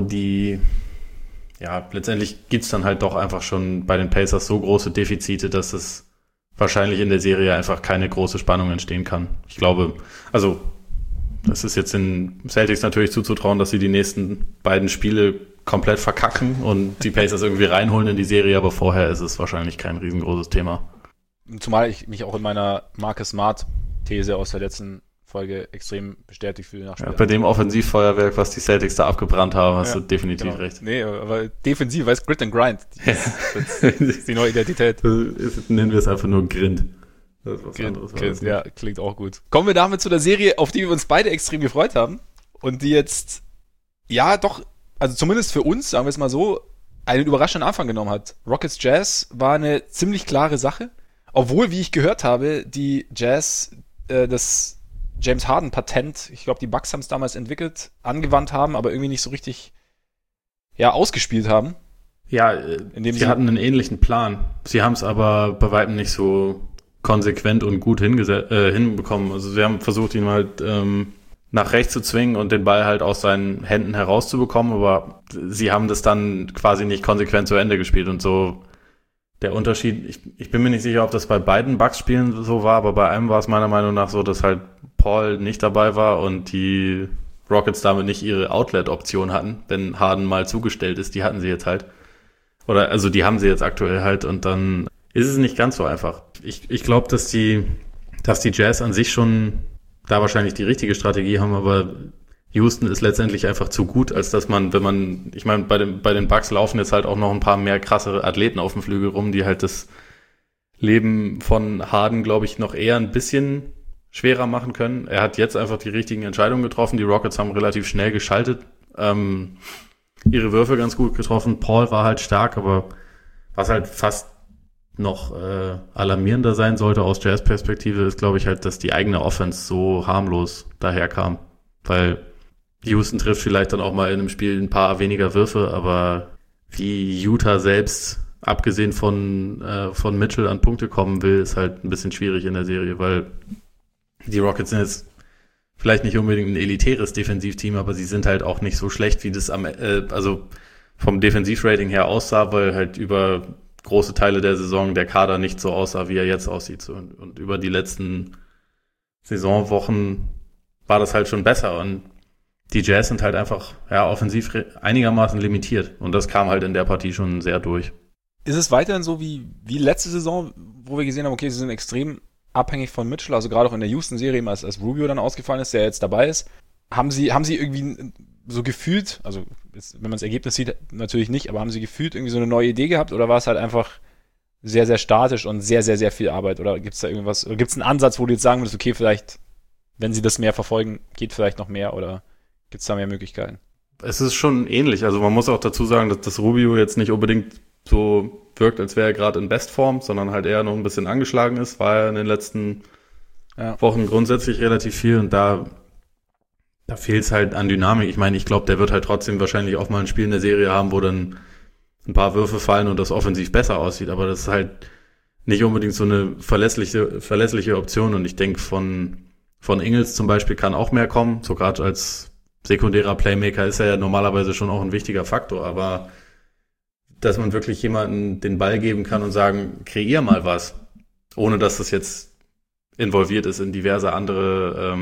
letztendlich gibt's dann halt doch einfach schon bei den Pacers so große Defizite, dass es wahrscheinlich in der Serie einfach keine große Spannung entstehen kann. Ich glaube, also das ist jetzt den Celtics natürlich zuzutrauen, dass sie die nächsten beiden Spiele komplett verkacken und die Pacers irgendwie reinholen in die Serie, aber vorher ist es wahrscheinlich kein riesengroßes Thema. Zumal ich mich auch in meiner Marcus Smart-These aus der letzten Folge extrem bestätigt fühle nach Spiel. Ja, bei dem Offensivfeuerwerk, was die Celtics da abgebrannt haben, hast du definitiv recht. Nee, aber defensiv, weil es Grit and Grind. Das ist die neue Identität. Nennen wir es einfach nur Grind. Das ist was anderes. Ja, klingt auch gut. Kommen wir damit zu der Serie, auf die wir uns beide extrem gefreut haben und die jetzt, ja doch, also zumindest für uns, sagen wir es mal so, einen überraschenden Anfang genommen hat. Rockets Jazz war eine ziemlich klare Sache, obwohl, wie ich gehört habe, die Jazz das James Harden Patent, ich glaube, die Bucks haben es damals entwickelt, angewandt haben, aber irgendwie nicht so richtig ausgespielt haben. Ja, sie hatten einen ähnlichen Plan. Sie haben es aber bei weitem nicht so konsequent und gut hinbekommen. Also sie haben versucht, ihn halt nach rechts zu zwingen und den Ball halt aus seinen Händen herauszubekommen, aber sie haben das dann quasi nicht konsequent zu Ende gespielt und so. Der Unterschied, ich bin mir nicht sicher, ob das bei beiden Bucks-Spielen so war, aber bei einem war es meiner Meinung nach so, dass halt Paul nicht dabei war und die Rockets damit nicht ihre Outlet-Option hatten, wenn Harden mal zugestellt ist. Die hatten sie jetzt halt. Oder also die haben sie jetzt aktuell halt und dann ist es nicht ganz so einfach. Ich glaube, dass die Jazz an sich schon da wahrscheinlich die richtige Strategie haben, aber Houston ist letztendlich einfach zu gut, als dass ich meine, bei den Bucks laufen jetzt halt auch noch ein paar mehr krassere Athleten auf dem Flügel rum, die halt das Leben von Harden, glaube ich, noch eher ein bisschen schwerer machen können. Er hat jetzt einfach die richtigen Entscheidungen getroffen. Die Rockets haben relativ schnell geschaltet, ihre Würfe ganz gut getroffen. Paul war halt stark, aber was halt fast noch alarmierender sein sollte aus Jazz-Perspektive, ist, glaube ich, halt, dass die eigene Offense so harmlos daherkam. Weil Houston trifft vielleicht dann auch mal in einem Spiel ein paar weniger Würfe, aber wie Utah selbst, abgesehen von Mitchell, an Punkte kommen will, ist halt ein bisschen schwierig in der Serie, weil die Rockets sind jetzt vielleicht nicht unbedingt ein elitäres Defensivteam, aber sie sind halt auch nicht so schlecht, wie das also vom Defensivrating her aussah, weil halt über große Teile der Saison der Kader nicht so aussah, wie er jetzt aussieht. Und über die letzten Saisonwochen war das halt schon besser. Und die Jazz sind halt einfach offensiv einigermaßen limitiert. Und das kam halt in der Partie schon sehr durch. Ist es weiterhin so wie letzte Saison, wo wir gesehen haben, okay, sie sind extrem abhängig von Mitchell, also gerade auch in der Houston-Serie, als Rubio dann ausgefallen ist, der jetzt dabei ist. Haben sie irgendwie so gefühlt, also wenn man das Ergebnis sieht, natürlich nicht, aber haben sie gefühlt irgendwie so eine neue Idee gehabt oder war es halt einfach sehr, sehr statisch und sehr, sehr, sehr viel Arbeit? Oder gibt es da irgendwas, oder gibt es einen Ansatz, wo du jetzt sagen würdest, okay, vielleicht, wenn sie das mehr verfolgen, geht vielleicht noch mehr oder gibt es da mehr Möglichkeiten? Es ist schon ähnlich, also man muss auch dazu sagen, dass das Rubio jetzt nicht unbedingt so wirkt, als wäre er gerade in Bestform, sondern halt eher noch ein bisschen angeschlagen ist, war er in den letzten Wochen grundsätzlich relativ viel und da fehlt es halt an Dynamik. Ich meine, ich glaube, der wird halt trotzdem wahrscheinlich auch mal ein Spiel in der Serie haben, wo dann ein paar Würfe fallen und das offensiv besser aussieht, aber das ist halt nicht unbedingt so eine verlässliche Option und ich denke, von Ingles zum Beispiel kann auch mehr kommen, so gerade als sekundärer Playmaker ist er ja normalerweise schon auch ein wichtiger Faktor, aber dass man wirklich jemanden den Ball geben kann und sagen, kreier mal was, ohne dass das jetzt involviert ist in diverse andere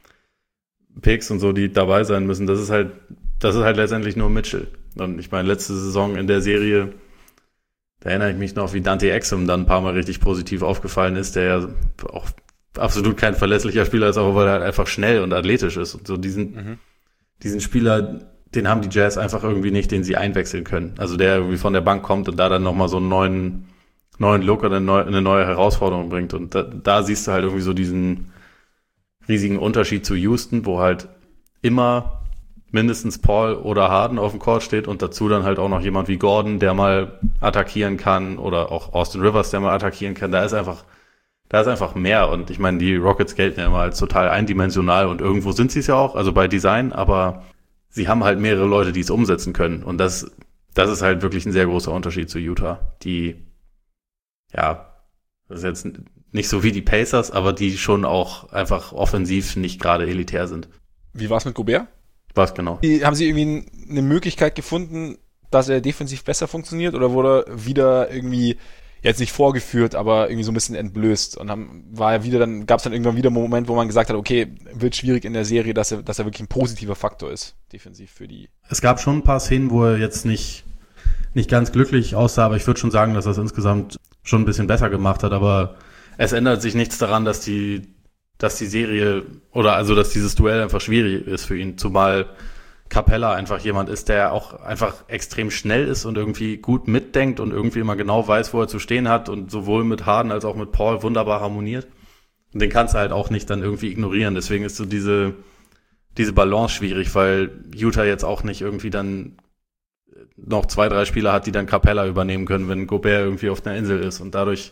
Picks und so, die dabei sein müssen, das ist halt letztendlich nur Mitchell. Und ich meine, letzte Saison in der Serie, da erinnere ich mich noch, wie Dante Exum dann ein paar Mal richtig positiv aufgefallen ist, der ja auch absolut kein verlässlicher Spieler ist, aber weil er halt einfach schnell und athletisch ist. Und so diesen Spieler, den haben die Jazz einfach irgendwie nicht, den sie einwechseln können. Also der irgendwie von der Bank kommt und da dann nochmal so einen neuen Look oder eine neue Herausforderung bringt. Und da siehst du halt irgendwie so diesen riesigen Unterschied zu Houston, wo halt immer mindestens Paul oder Harden auf dem Court steht und dazu dann halt auch noch jemand wie Gordon, der mal attackieren kann oder auch Austin Rivers, der mal attackieren kann. Da ist einfach mehr und ich meine, die Rockets gelten ja immer als total eindimensional und irgendwo sind sie es ja auch, also bei Design, aber sie haben halt mehrere Leute, die es umsetzen können und das ist halt wirklich ein sehr großer Unterschied zu Utah, die, das ist jetzt nicht so wie die Pacers, aber die schon auch einfach offensiv nicht gerade elitär sind. Wie war es mit Gobert? Was genau? Haben sie irgendwie eine Möglichkeit gefunden, dass er defensiv besser funktioniert oder wurde er wieder irgendwie jetzt nicht vorgeführt, aber irgendwie so ein bisschen entblößt und gab es dann irgendwann wieder einen Moment, wo man gesagt hat, okay, wird schwierig in der Serie, dass er wirklich ein positiver Faktor ist, defensiv für die. Es gab schon ein paar Szenen, wo er jetzt nicht ganz glücklich aussah, aber ich würde schon sagen, dass er es insgesamt schon ein bisschen besser gemacht hat, aber es ändert sich nichts daran, dass die Serie oder also dass dieses Duell einfach schwierig ist für ihn, zumal Capella einfach jemand ist, der auch einfach extrem schnell ist und irgendwie gut mitdenkt und irgendwie immer genau weiß, wo er zu stehen hat und sowohl mit Harden als auch mit Paul wunderbar harmoniert. Und den kannst du halt auch nicht dann irgendwie ignorieren. Deswegen ist so diese Balance schwierig, weil Utah jetzt auch nicht irgendwie dann noch 2-3 Spieler hat, die dann Capella übernehmen können, wenn Gobert irgendwie auf einer Insel ist und dadurch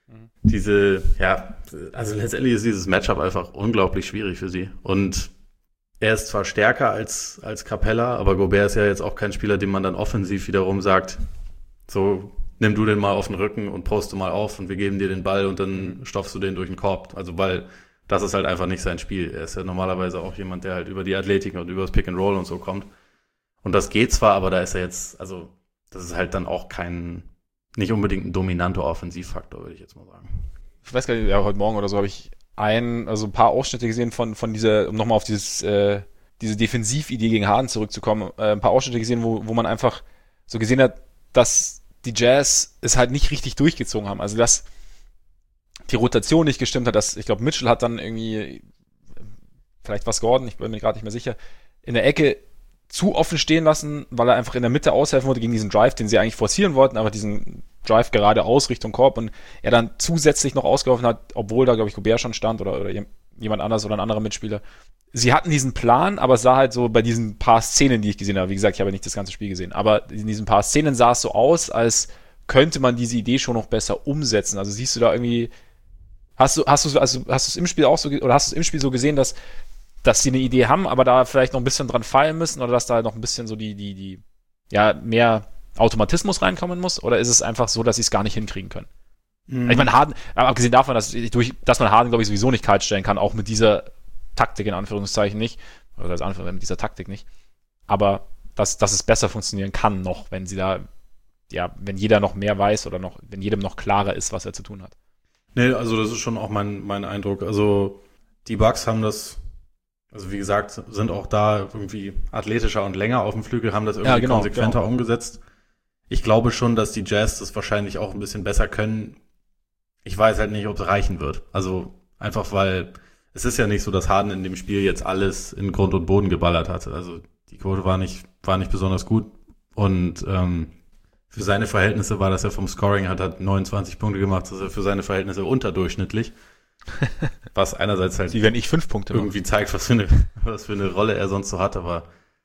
also letztendlich ist dieses Matchup einfach unglaublich schwierig für sie. Und er ist zwar stärker als Capella, aber Gobert ist ja jetzt auch kein Spieler, dem man dann offensiv wiederum sagt, so, nimm du den mal auf den Rücken und poste mal auf und wir geben dir den Ball und dann stopfst du den durch den Korb. Also, weil das ist halt einfach nicht sein Spiel. Er ist ja normalerweise auch jemand, der halt über die Athletik und über das Pick and Roll und so kommt. Und das geht zwar, aber da ist er jetzt, also, das ist halt dann auch nicht unbedingt ein dominanter Offensivfaktor, würde ich jetzt mal sagen. Ich weiß gar nicht, heute Morgen oder so habe ich ein paar Ausschnitte gesehen von dieser, um nochmal auf diese Defensividee gegen Harden zurückzukommen, ein paar Ausschnitte gesehen, wo man einfach so gesehen hat, dass die Jazz es halt nicht richtig durchgezogen haben. Also, dass die Rotation nicht gestimmt hat, ich glaube, Mitchell hat dann irgendwie, vielleicht was Gordon, ich bin mir gerade nicht mehr sicher, in der Ecke zu offen stehen lassen, weil er einfach in der Mitte aushelfen wollte gegen diesen Drive, den sie eigentlich forcieren wollten, aber diesen Drive geradeaus Richtung Korb und er dann zusätzlich noch ausgeholfen hat, obwohl da, glaube ich, Gobert schon stand oder jemand anders oder ein anderer Mitspieler. Sie hatten diesen Plan, aber es sah halt so bei diesen paar Szenen, die ich gesehen habe, wie gesagt, ich habe nicht das ganze Spiel gesehen, aber in diesen paar Szenen sah es so aus, als könnte man diese Idee schon noch besser umsetzen. Also siehst du da irgendwie, hast du es im Spiel auch so, oder hast du es im Spiel so gesehen, dass sie eine Idee haben, aber da vielleicht noch ein bisschen dran feilen müssen oder dass da noch ein bisschen so die mehr Automatismus reinkommen muss? Oder ist es einfach so, dass sie es gar nicht hinkriegen können? Ich meine, Harden, abgesehen davon, dass man Harden, glaube ich, sowieso nicht kalt stellen kann, auch mit dieser Taktik in Anführungszeichen nicht, oder als Anführungszeichen mit dieser Taktik nicht, aber dass es besser funktionieren kann noch, wenn sie da, wenn jeder noch mehr weiß oder noch, wenn jedem noch klarer ist, was er zu tun hat. Nee, also das ist schon auch mein Eindruck. Also die Bucks haben das, also wie gesagt, sind auch da irgendwie athletischer und länger auf dem Flügel, haben das irgendwie konsequenter umgesetzt. Ich glaube schon, dass die Jazz das wahrscheinlich auch ein bisschen besser können. Ich weiß halt nicht, ob es reichen wird. Also einfach, weil es ist ja nicht so, dass Harden in dem Spiel jetzt alles in Grund und Boden geballert hat. Also die Quote war nicht besonders gut. Und für seine Verhältnisse war das ja vom Scoring, hat 29 Punkte gemacht, das ist ja für seine Verhältnisse unterdurchschnittlich. Was einerseits halt wenn ich 5 Punkte irgendwie zeigt, was für eine Rolle er sonst so hat, aber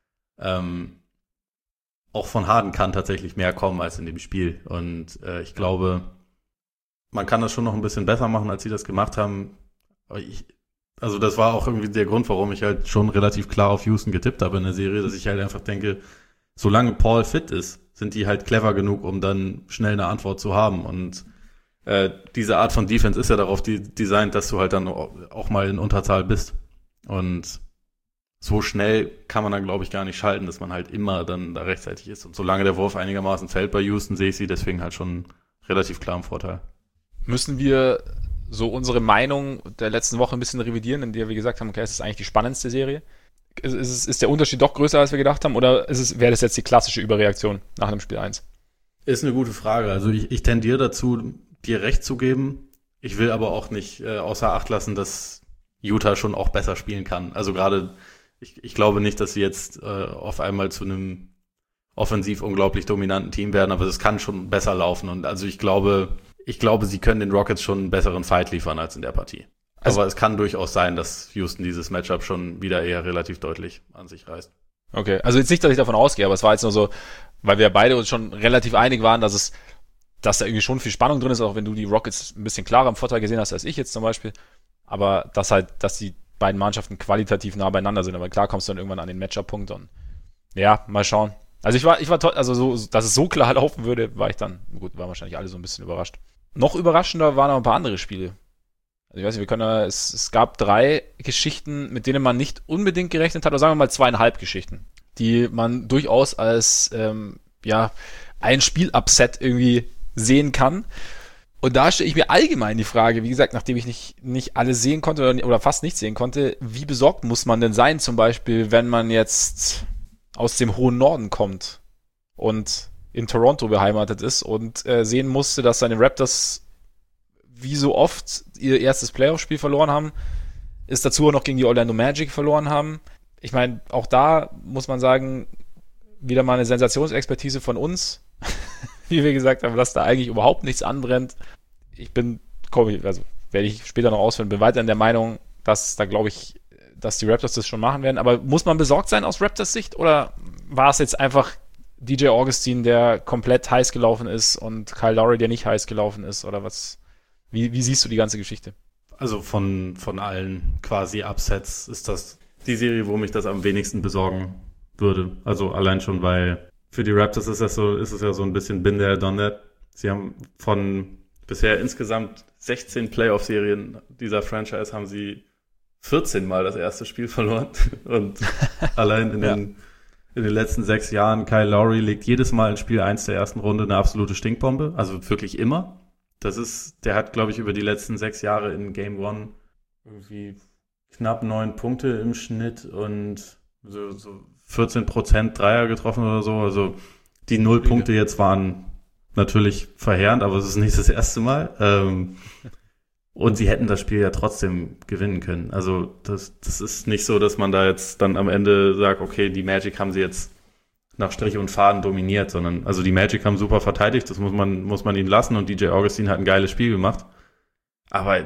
auch von Harden kann tatsächlich mehr kommen als in dem Spiel. Und ich glaube, man kann das schon noch ein bisschen besser machen, als sie das gemacht haben. Aber also das war auch irgendwie der Grund, warum ich halt schon relativ klar auf Houston getippt habe in der Serie, dass ich halt einfach denke, solange Paul fit ist, sind die halt clever genug, um dann schnell eine Antwort zu haben. Und diese Art von Defense ist ja darauf designt, dass du halt dann auch mal in Unterzahl bist. Und so schnell kann man dann, glaube ich, gar nicht schalten, dass man halt immer dann da rechtzeitig ist. Und solange der Wurf einigermaßen fällt bei Houston, sehe ich sie deswegen halt schon relativ klar im Vorteil. Müssen wir so unsere Meinung der letzten Woche ein bisschen revidieren, in der wir gesagt haben, okay, es ist eigentlich die spannendste Serie? Ist der Unterschied doch größer, als wir gedacht haben, oder wäre das jetzt die klassische Überreaktion nach einem Spiel 1? Ist eine gute Frage. Also ich tendiere dazu, dir recht zu geben. Ich will aber auch nicht außer Acht lassen, dass Utah schon auch besser spielen kann. Also gerade, ich glaube nicht, dass sie jetzt auf einmal zu einem offensiv unglaublich dominanten Team werden, aber es kann schon besser laufen. Und also ich glaube, sie können den Rockets schon einen besseren Fight liefern als in der Partie. Also, aber es kann durchaus sein, dass Houston dieses Matchup schon wieder eher relativ deutlich an sich reißt. Okay, also jetzt nicht, dass ich davon ausgehe, aber es war jetzt nur so, weil wir beide uns schon relativ einig waren, dass da irgendwie schon viel Spannung drin ist, auch wenn du die Rockets ein bisschen klarer im Vorteil gesehen hast als ich jetzt zum Beispiel. Aber dass die beiden Mannschaften qualitativ nah beieinander sind. Aber klar kommst du dann irgendwann an den Matchup-Punkt und ja, mal schauen. Also ich war toll, also so, dass es so klar laufen würde, war wahrscheinlich alle so ein bisschen überrascht. Noch überraschender waren noch ein paar andere Spiele. Also ich weiß nicht, es gab 3 Geschichten, mit denen man nicht unbedingt gerechnet hat, oder sagen wir mal 2,5 Geschichten, die man durchaus als ein Spiel-Upset irgendwie sehen kann. Und da stelle ich mir allgemein die Frage, wie gesagt, nachdem ich nicht alle sehen konnte oder fast nicht sehen konnte, wie besorgt muss man denn sein, zum Beispiel, wenn man jetzt aus dem hohen Norden kommt und in Toronto beheimatet ist und sehen musste, dass seine Raptors wie so oft ihr erstes Playoff-Spiel verloren haben, ist dazu auch noch gegen die Orlando Magic verloren haben. Ich meine, auch da muss man sagen, wieder mal eine Sensationsexpertise von uns, wie wir gesagt haben, dass da eigentlich überhaupt nichts anbrennt. Werde ich später noch ausführen, bin weiterhin der Meinung, dass die Raptors das schon machen werden. Aber muss man besorgt sein aus Raptors Sicht, oder war es jetzt einfach DJ Augustin, der komplett heiß gelaufen ist, und Kyle Lowry, der nicht heiß gelaufen ist, oder was? Wie siehst du die ganze Geschichte? Also von allen quasi Upsets ist das die Serie, wo mich das am wenigsten besorgen würde. Also allein schon, weil für die Raptors ist es ja so ein bisschen been there, done that. Sie haben von bisher insgesamt 16 Playoff-Serien dieser Franchise haben sie 14 Mal das erste Spiel verloren. Und allein in den letzten 6 Jahren, Kyle Lowry legt jedes Mal in Spiel 1 der ersten Runde eine absolute Stinkbombe. Also wirklich immer. Der hat, glaube ich, über die letzten 6 Jahre in Game 1 irgendwie knapp 9 Punkte im Schnitt und so 14% Dreier getroffen oder so. Also die 0 Punkte jetzt waren natürlich verheerend, aber es ist nicht das erste Mal. Und sie hätten das Spiel ja trotzdem gewinnen können. Also das ist nicht so, dass man da jetzt dann am Ende sagt, okay, die Magic haben sie jetzt nach Strich und Faden dominiert, sondern also die Magic haben super verteidigt, das muss man ihnen lassen, und DJ Augustin hat ein geiles Spiel gemacht. Aber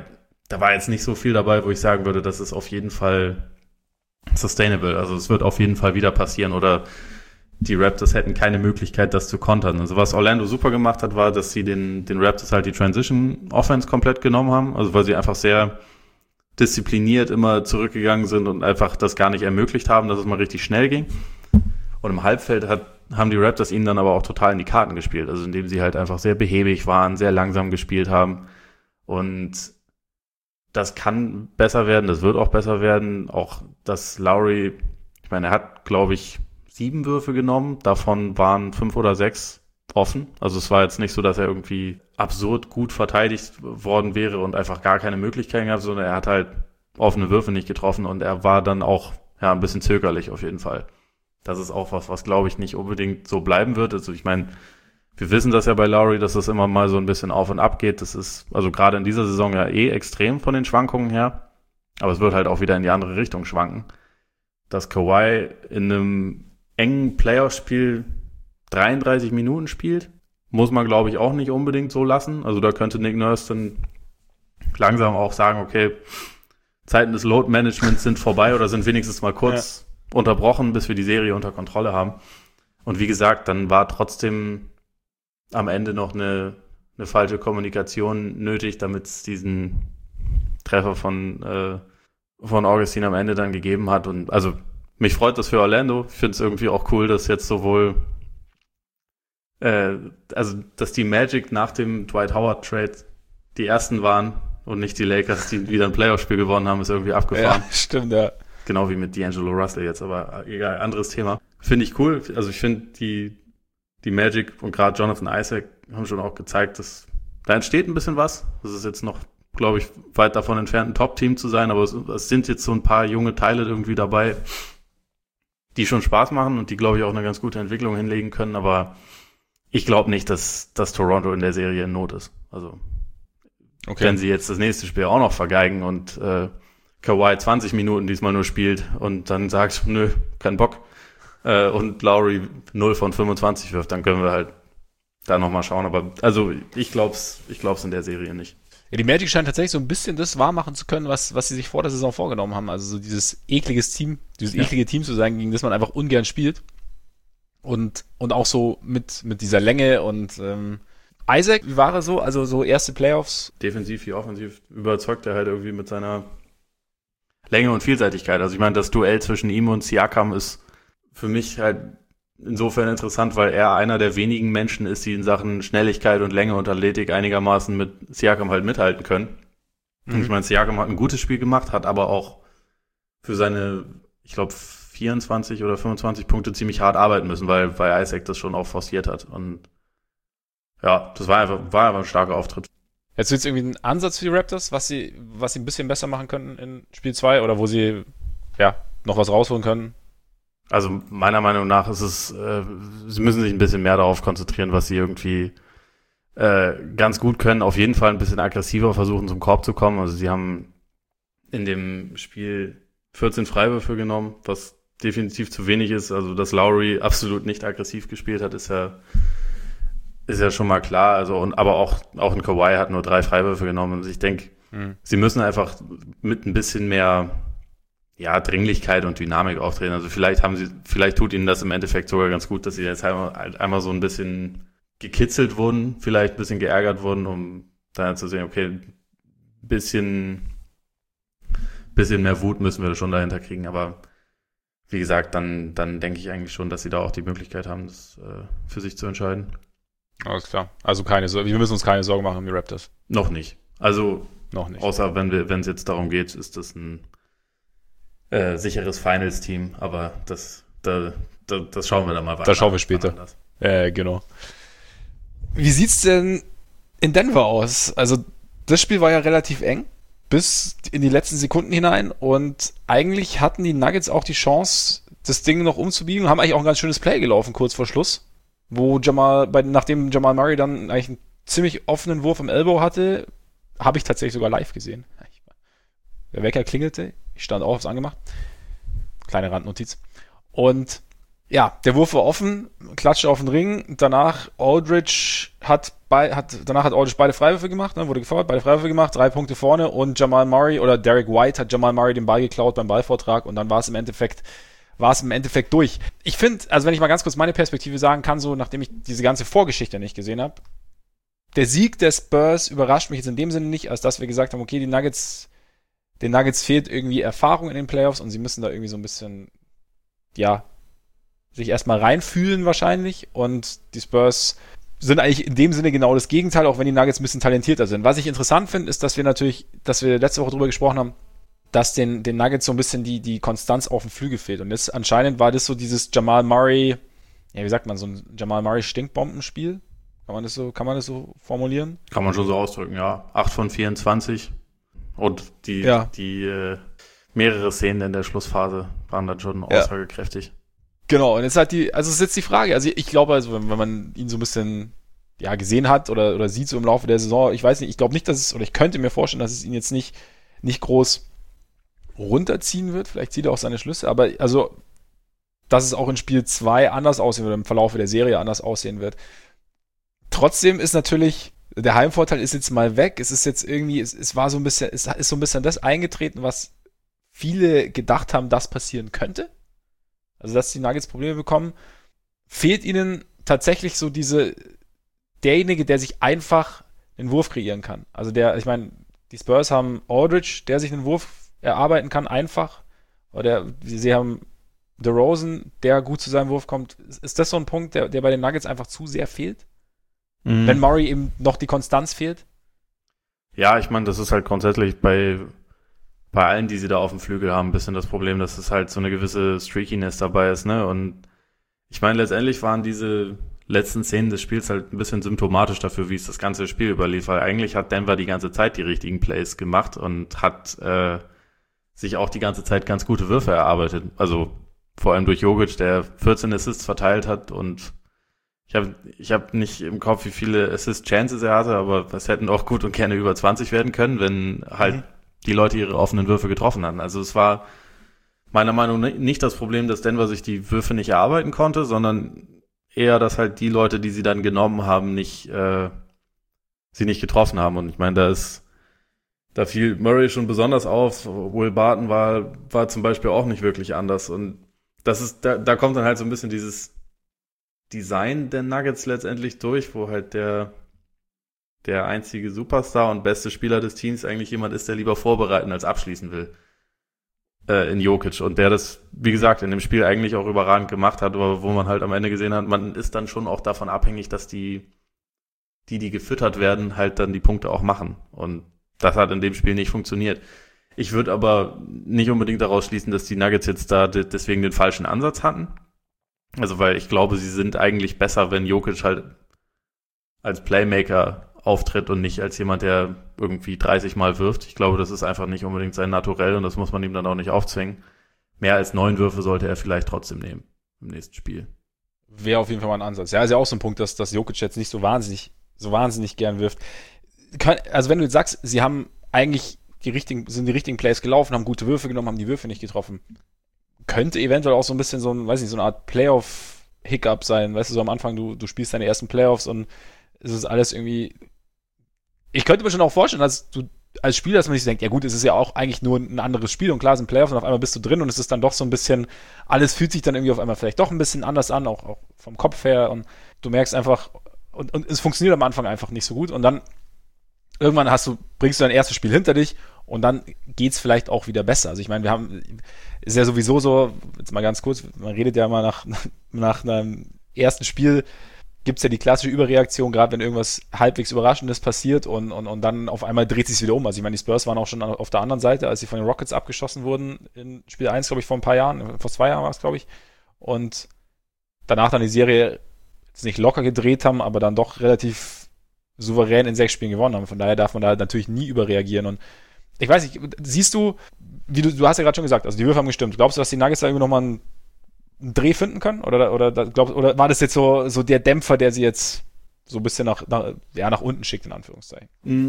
da war jetzt nicht so viel dabei, wo ich sagen würde, das ist auf jeden Fall sustainable. Also es wird auf jeden Fall wieder passieren oder die Raptors hätten keine Möglichkeit, das zu kontern. Also was Orlando super gemacht hat, war, dass sie den Raptors halt die Transition Offense komplett genommen haben. Also weil sie einfach sehr diszipliniert immer zurückgegangen sind und einfach das gar nicht ermöglicht haben, dass es mal richtig schnell ging. Und im Halbfeld haben die Raptors ihnen dann aber auch total in die Karten gespielt. Also indem sie halt einfach sehr behäbig waren, sehr langsam gespielt haben. Und das kann besser werden, das wird auch besser werden. Auch dass Lowry, ich meine, er hat, glaube ich, 7 Würfe genommen, davon waren 5 oder 6 offen. Also es war jetzt nicht so, dass er irgendwie absurd gut verteidigt worden wäre und einfach gar keine Möglichkeiten gehabt, sondern er hat halt offene Würfe nicht getroffen und er war dann auch ein bisschen zögerlich auf jeden Fall. Das ist auch was glaube ich nicht unbedingt so bleiben wird. Also ich meine, wir wissen das ja bei Lowry, dass das immer mal so ein bisschen auf und ab geht. Das ist also gerade in dieser Saison ja extrem von den Schwankungen her, aber es wird halt auch wieder in die andere Richtung schwanken. Dass Kawhi in einem engen Playoff-Spiel 33 Minuten spielt, muss man, glaube ich, auch nicht unbedingt so lassen. Also da könnte Nick Nurse dann langsam auch sagen, okay, Zeiten des Load-Managements sind vorbei oder sind wenigstens mal kurz unterbrochen, bis wir die Serie unter Kontrolle haben. Und wie gesagt, dann war trotzdem am Ende noch eine falsche Kommunikation nötig, damit es diesen Treffer von Augustin am Ende dann gegeben hat. Und also mich freut das für Orlando. Ich finde es irgendwie auch cool, dass jetzt sowohl dass die Magic nach dem Dwight Howard Trade die ersten waren und nicht die Lakers, die wieder ein Playoff-Spiel gewonnen haben, ist irgendwie abgefahren. Ja, stimmt, ja. Genau wie mit D'Angelo Russell jetzt, aber egal, anderes Thema. Finde ich cool. Also ich finde die Magic und gerade Jonathan Isaac haben schon auch gezeigt, dass da entsteht ein bisschen was. Das ist jetzt noch, glaube ich, weit davon entfernt, ein Top-Team zu sein, aber es sind jetzt so ein paar junge Teile irgendwie dabei, die schon Spaß machen und die, glaube ich, auch eine ganz gute Entwicklung hinlegen können, aber ich glaube nicht, dass Toronto in der Serie in Not ist. Also wenn sie jetzt das nächste Spiel auch noch vergeigen und Kawhi 20 Minuten diesmal nur spielt und dann sagt, nö, kein Bock, und Lowry 0 von 25 wirft, dann können wir halt da nochmal schauen. Aber also ich glaub's in der Serie nicht. Ja, die Magic scheinen tatsächlich so ein bisschen das wahrmachen zu können, was sie sich vor der Saison vorgenommen haben. Also so dieses eklige Team zu sein, gegen das man einfach ungern spielt. Und auch so mit dieser Länge und Isaac, wie war er so? Also so erste Playoffs? Defensiv wie offensiv überzeugt er halt irgendwie mit seiner Länge und Vielseitigkeit. Also ich meine, das Duell zwischen ihm und Siakam ist für mich halt insofern interessant, weil er einer der wenigen Menschen ist, die in Sachen Schnelligkeit und Länge und Athletik einigermaßen mit Siakam halt mithalten können. Und ich meine, Siakam hat ein gutes Spiel gemacht, hat aber auch für seine, ich glaube, 24 oder 25 Punkte ziemlich hart arbeiten müssen, weil Isaac das schon auch forciert hat. Und ja, das war einfach ein starker Auftritt. Jetzt wird es irgendwie ein Ansatz für die Raptors, was sie ein bisschen besser machen könnten in Spiel 2 oder wo sie noch was rausholen können? Also meiner Meinung nach ist es, sie müssen sich ein bisschen mehr darauf konzentrieren, was sie irgendwie ganz gut können. Auf jeden Fall ein bisschen aggressiver versuchen, zum Korb zu kommen. Also sie haben in dem Spiel 14 Freiwürfe genommen, was definitiv zu wenig ist. Also dass Lowry absolut nicht aggressiv gespielt hat, ist ja schon mal klar. Also aber auch ein Kawhi hat nur 3 Freiwürfe genommen. Und ich denke, sie müssen einfach mit ein bisschen mehr Dringlichkeit und Dynamik auftreten. Also vielleicht tut ihnen das im Endeffekt sogar ganz gut, dass sie jetzt einmal so ein bisschen gekitzelt wurden, vielleicht ein bisschen geärgert wurden, um dann zu sehen, okay, ein bisschen mehr Wut müssen wir schon dahinter kriegen. Aber wie gesagt, dann denke ich eigentlich schon, dass sie da auch die Möglichkeit haben, das für sich zu entscheiden. Alles klar. Also wir müssen uns keine Sorgen machen um die Raptors. Noch nicht. Also noch nicht. Außer wenn es jetzt darum geht, ist das ein sicheres Finals-Team, aber das schauen wir dann mal weiter. Das schauen wir später. Genau. Wie sieht's denn in Denver aus? Also das Spiel war ja relativ eng bis in die letzten Sekunden hinein und eigentlich hatten die Nuggets auch die Chance, das Ding noch umzubiegen und haben eigentlich auch ein ganz schönes Play gelaufen kurz vor Schluss, wo nachdem Jamal Murray dann eigentlich einen ziemlich offenen Wurf am Elbow hatte, habe ich tatsächlich sogar live gesehen. Der Wecker klingelte, ich stand auf, hab's angemacht. Kleine Randnotiz. Und ja, der Wurf war offen, klatschte auf den Ring. Danach Aldridge hat danach hat Aldridge beide Freiwürfe gemacht, ne, wurde gefoult, beide Freiwürfe gemacht, 3 Punkte vorne und Jamal Murray oder Derek White hat Jamal Murray den Ball geklaut beim Ballvortrag und dann war es im Endeffekt durch. Ich finde, also wenn ich mal ganz kurz meine Perspektive sagen kann, so nachdem ich diese ganze Vorgeschichte nicht gesehen habe, der Sieg der Spurs überrascht mich jetzt in dem Sinne nicht, als dass wir gesagt haben, okay, den Nuggets fehlt irgendwie Erfahrung in den Playoffs und sie müssen da irgendwie so ein bisschen, ja, sich erstmal reinfühlen wahrscheinlich und die Spurs sind eigentlich in dem Sinne genau das Gegenteil, auch wenn die Nuggets ein bisschen talentierter sind. Was ich interessant finde, ist, dass wir letzte Woche drüber gesprochen haben, dass den Nuggets so ein bisschen die Konstanz auf dem Flügel fehlt. Und jetzt anscheinend war das so dieses Jamal Murray, ja, wie sagt man, so ein Jamal Murray Stinkbombenspiel? Kann man das so formulieren? Kann man schon so ausdrücken, ja. 8 von 24 und die mehrere Szenen in der Schlussphase waren dann schon aussagekräftig. Genau, und jetzt ist jetzt die Frage, also ich glaube, also wenn man ihn so ein bisschen gesehen hat oder sieht so im Laufe der Saison, ich weiß nicht, ich glaube nicht, ich könnte mir vorstellen, dass es ihn jetzt nicht groß runterziehen wird, vielleicht zieht er auch seine Schlüsse, aber also, dass es auch in Spiel 2 anders aussehen wird, im Verlauf der Serie anders aussehen wird. Trotzdem ist natürlich, der Heimvorteil ist jetzt mal weg, es ist jetzt irgendwie, es ist so ein bisschen das eingetreten, was viele gedacht haben, das passieren könnte. Also, dass die Nuggets Probleme bekommen, fehlt ihnen tatsächlich so derjenige, der sich einfach einen Wurf kreieren kann. Also ich meine, die Spurs haben Aldridge, der sich einen Wurf erarbeiten kann, einfach. Oder sie haben DeRozan, der gut zu seinem Wurf kommt. Ist das so ein Punkt, der bei den Nuggets einfach zu sehr fehlt? Mhm. Wenn Murray eben noch die Konstanz fehlt? Ja, ich meine, das ist halt grundsätzlich bei allen, die sie da auf dem Flügel haben, ein bisschen das Problem, dass es halt so eine gewisse Streakiness dabei ist, ne? Und ich meine, letztendlich waren diese letzten Szenen des Spiels halt ein bisschen symptomatisch dafür, wie es das ganze Spiel überlief, weil eigentlich hat Denver die ganze Zeit die richtigen Plays gemacht und hat sich auch die ganze Zeit ganz gute Würfe erarbeitet. Also vor allem durch Jokic, der 14 Assists verteilt hat und ich hab nicht im Kopf, wie viele Assist-Chances er hatte, aber das hätten auch gut und gerne über 20 werden können, wenn halt die Leute ihre offenen Würfe getroffen hatten. Also es war meiner Meinung nach nicht das Problem, dass Denver sich die Würfe nicht erarbeiten konnte, sondern eher, dass halt die Leute, die sie dann genommen haben, sie nicht getroffen haben. Und ich meine, da fiel Murray schon besonders auf. Will Barton war zum Beispiel auch nicht wirklich anders. Und da kommt dann halt so ein bisschen dieses Design der Nuggets letztendlich durch, wo halt der einzige Superstar und beste Spieler des Teams eigentlich jemand ist, der lieber vorbereiten als abschließen will. In Jokic. Und der das, wie gesagt, in dem Spiel eigentlich auch überragend gemacht hat, aber wo man halt am Ende gesehen hat, man ist dann schon auch davon abhängig, dass die gefüttert werden, halt dann die Punkte auch machen. Und das hat in dem Spiel nicht funktioniert. Ich würde aber nicht unbedingt daraus schließen, dass die Nuggets jetzt da deswegen den falschen Ansatz hatten. Also, weil ich glaube, sie sind eigentlich besser, wenn Jokic halt als Playmaker auftritt und nicht als jemand, der irgendwie 30 Mal wirft. Ich glaube, das ist einfach nicht unbedingt sein Naturell und das muss man ihm dann auch nicht aufzwingen. Mehr als 9 Würfe sollte er vielleicht trotzdem nehmen im nächsten Spiel. Wäre auf jeden Fall mal ein Ansatz. Ja, ist ja auch so ein Punkt, dass Jokic jetzt nicht so wahnsinnig gern wirft. Also wenn du jetzt sagst, sie haben eigentlich die richtigen Plays gelaufen, haben gute Würfe genommen, haben die Würfe nicht getroffen, könnte eventuell auch so ein bisschen so eine Art Playoff-Hiccup sein. Weißt du, so am Anfang, du spielst deine ersten Playoffs und es ist alles irgendwie. Ich könnte mir schon auch vorstellen, dass du als Spieler, dass man sich denkt, ja gut, es ist ja auch eigentlich nur ein anderes Spiel und klar sind Playoffs und auf einmal bist du drin und es ist dann doch so ein bisschen, alles fühlt sich dann irgendwie auf einmal vielleicht doch ein bisschen anders an, auch vom Kopf her und du merkst einfach, und es funktioniert am Anfang einfach nicht so gut und dann irgendwann bringst du dein erstes Spiel hinter dich und dann geht's vielleicht auch wieder besser. Also ich meine, ist ja sowieso so, jetzt mal ganz kurz, man redet ja immer nach einem ersten Spiel, gibt's ja die klassische Überreaktion, gerade wenn irgendwas halbwegs Überraschendes passiert und dann auf einmal dreht sich's wieder um. Also ich meine, die Spurs waren auch schon auf der anderen Seite, als sie von den Rockets abgeschossen wurden in Spiel 1, glaube ich, vor 2 Jahren war es, glaube ich. Und danach dann die Serie jetzt nicht locker gedreht haben, aber dann doch relativ souverän in 6 Spielen gewonnen haben. Von daher darf man da natürlich nie überreagieren. Und ich weiß nicht, siehst du, wie du hast ja gerade schon gesagt, also die Würfe haben gestimmt. Glaubst du, dass die Nuggets da irgendwie nochmal einen Dreh finden können? Oder war das jetzt so der Dämpfer, der sie jetzt so ein bisschen nach unten schickt, in Anführungszeichen?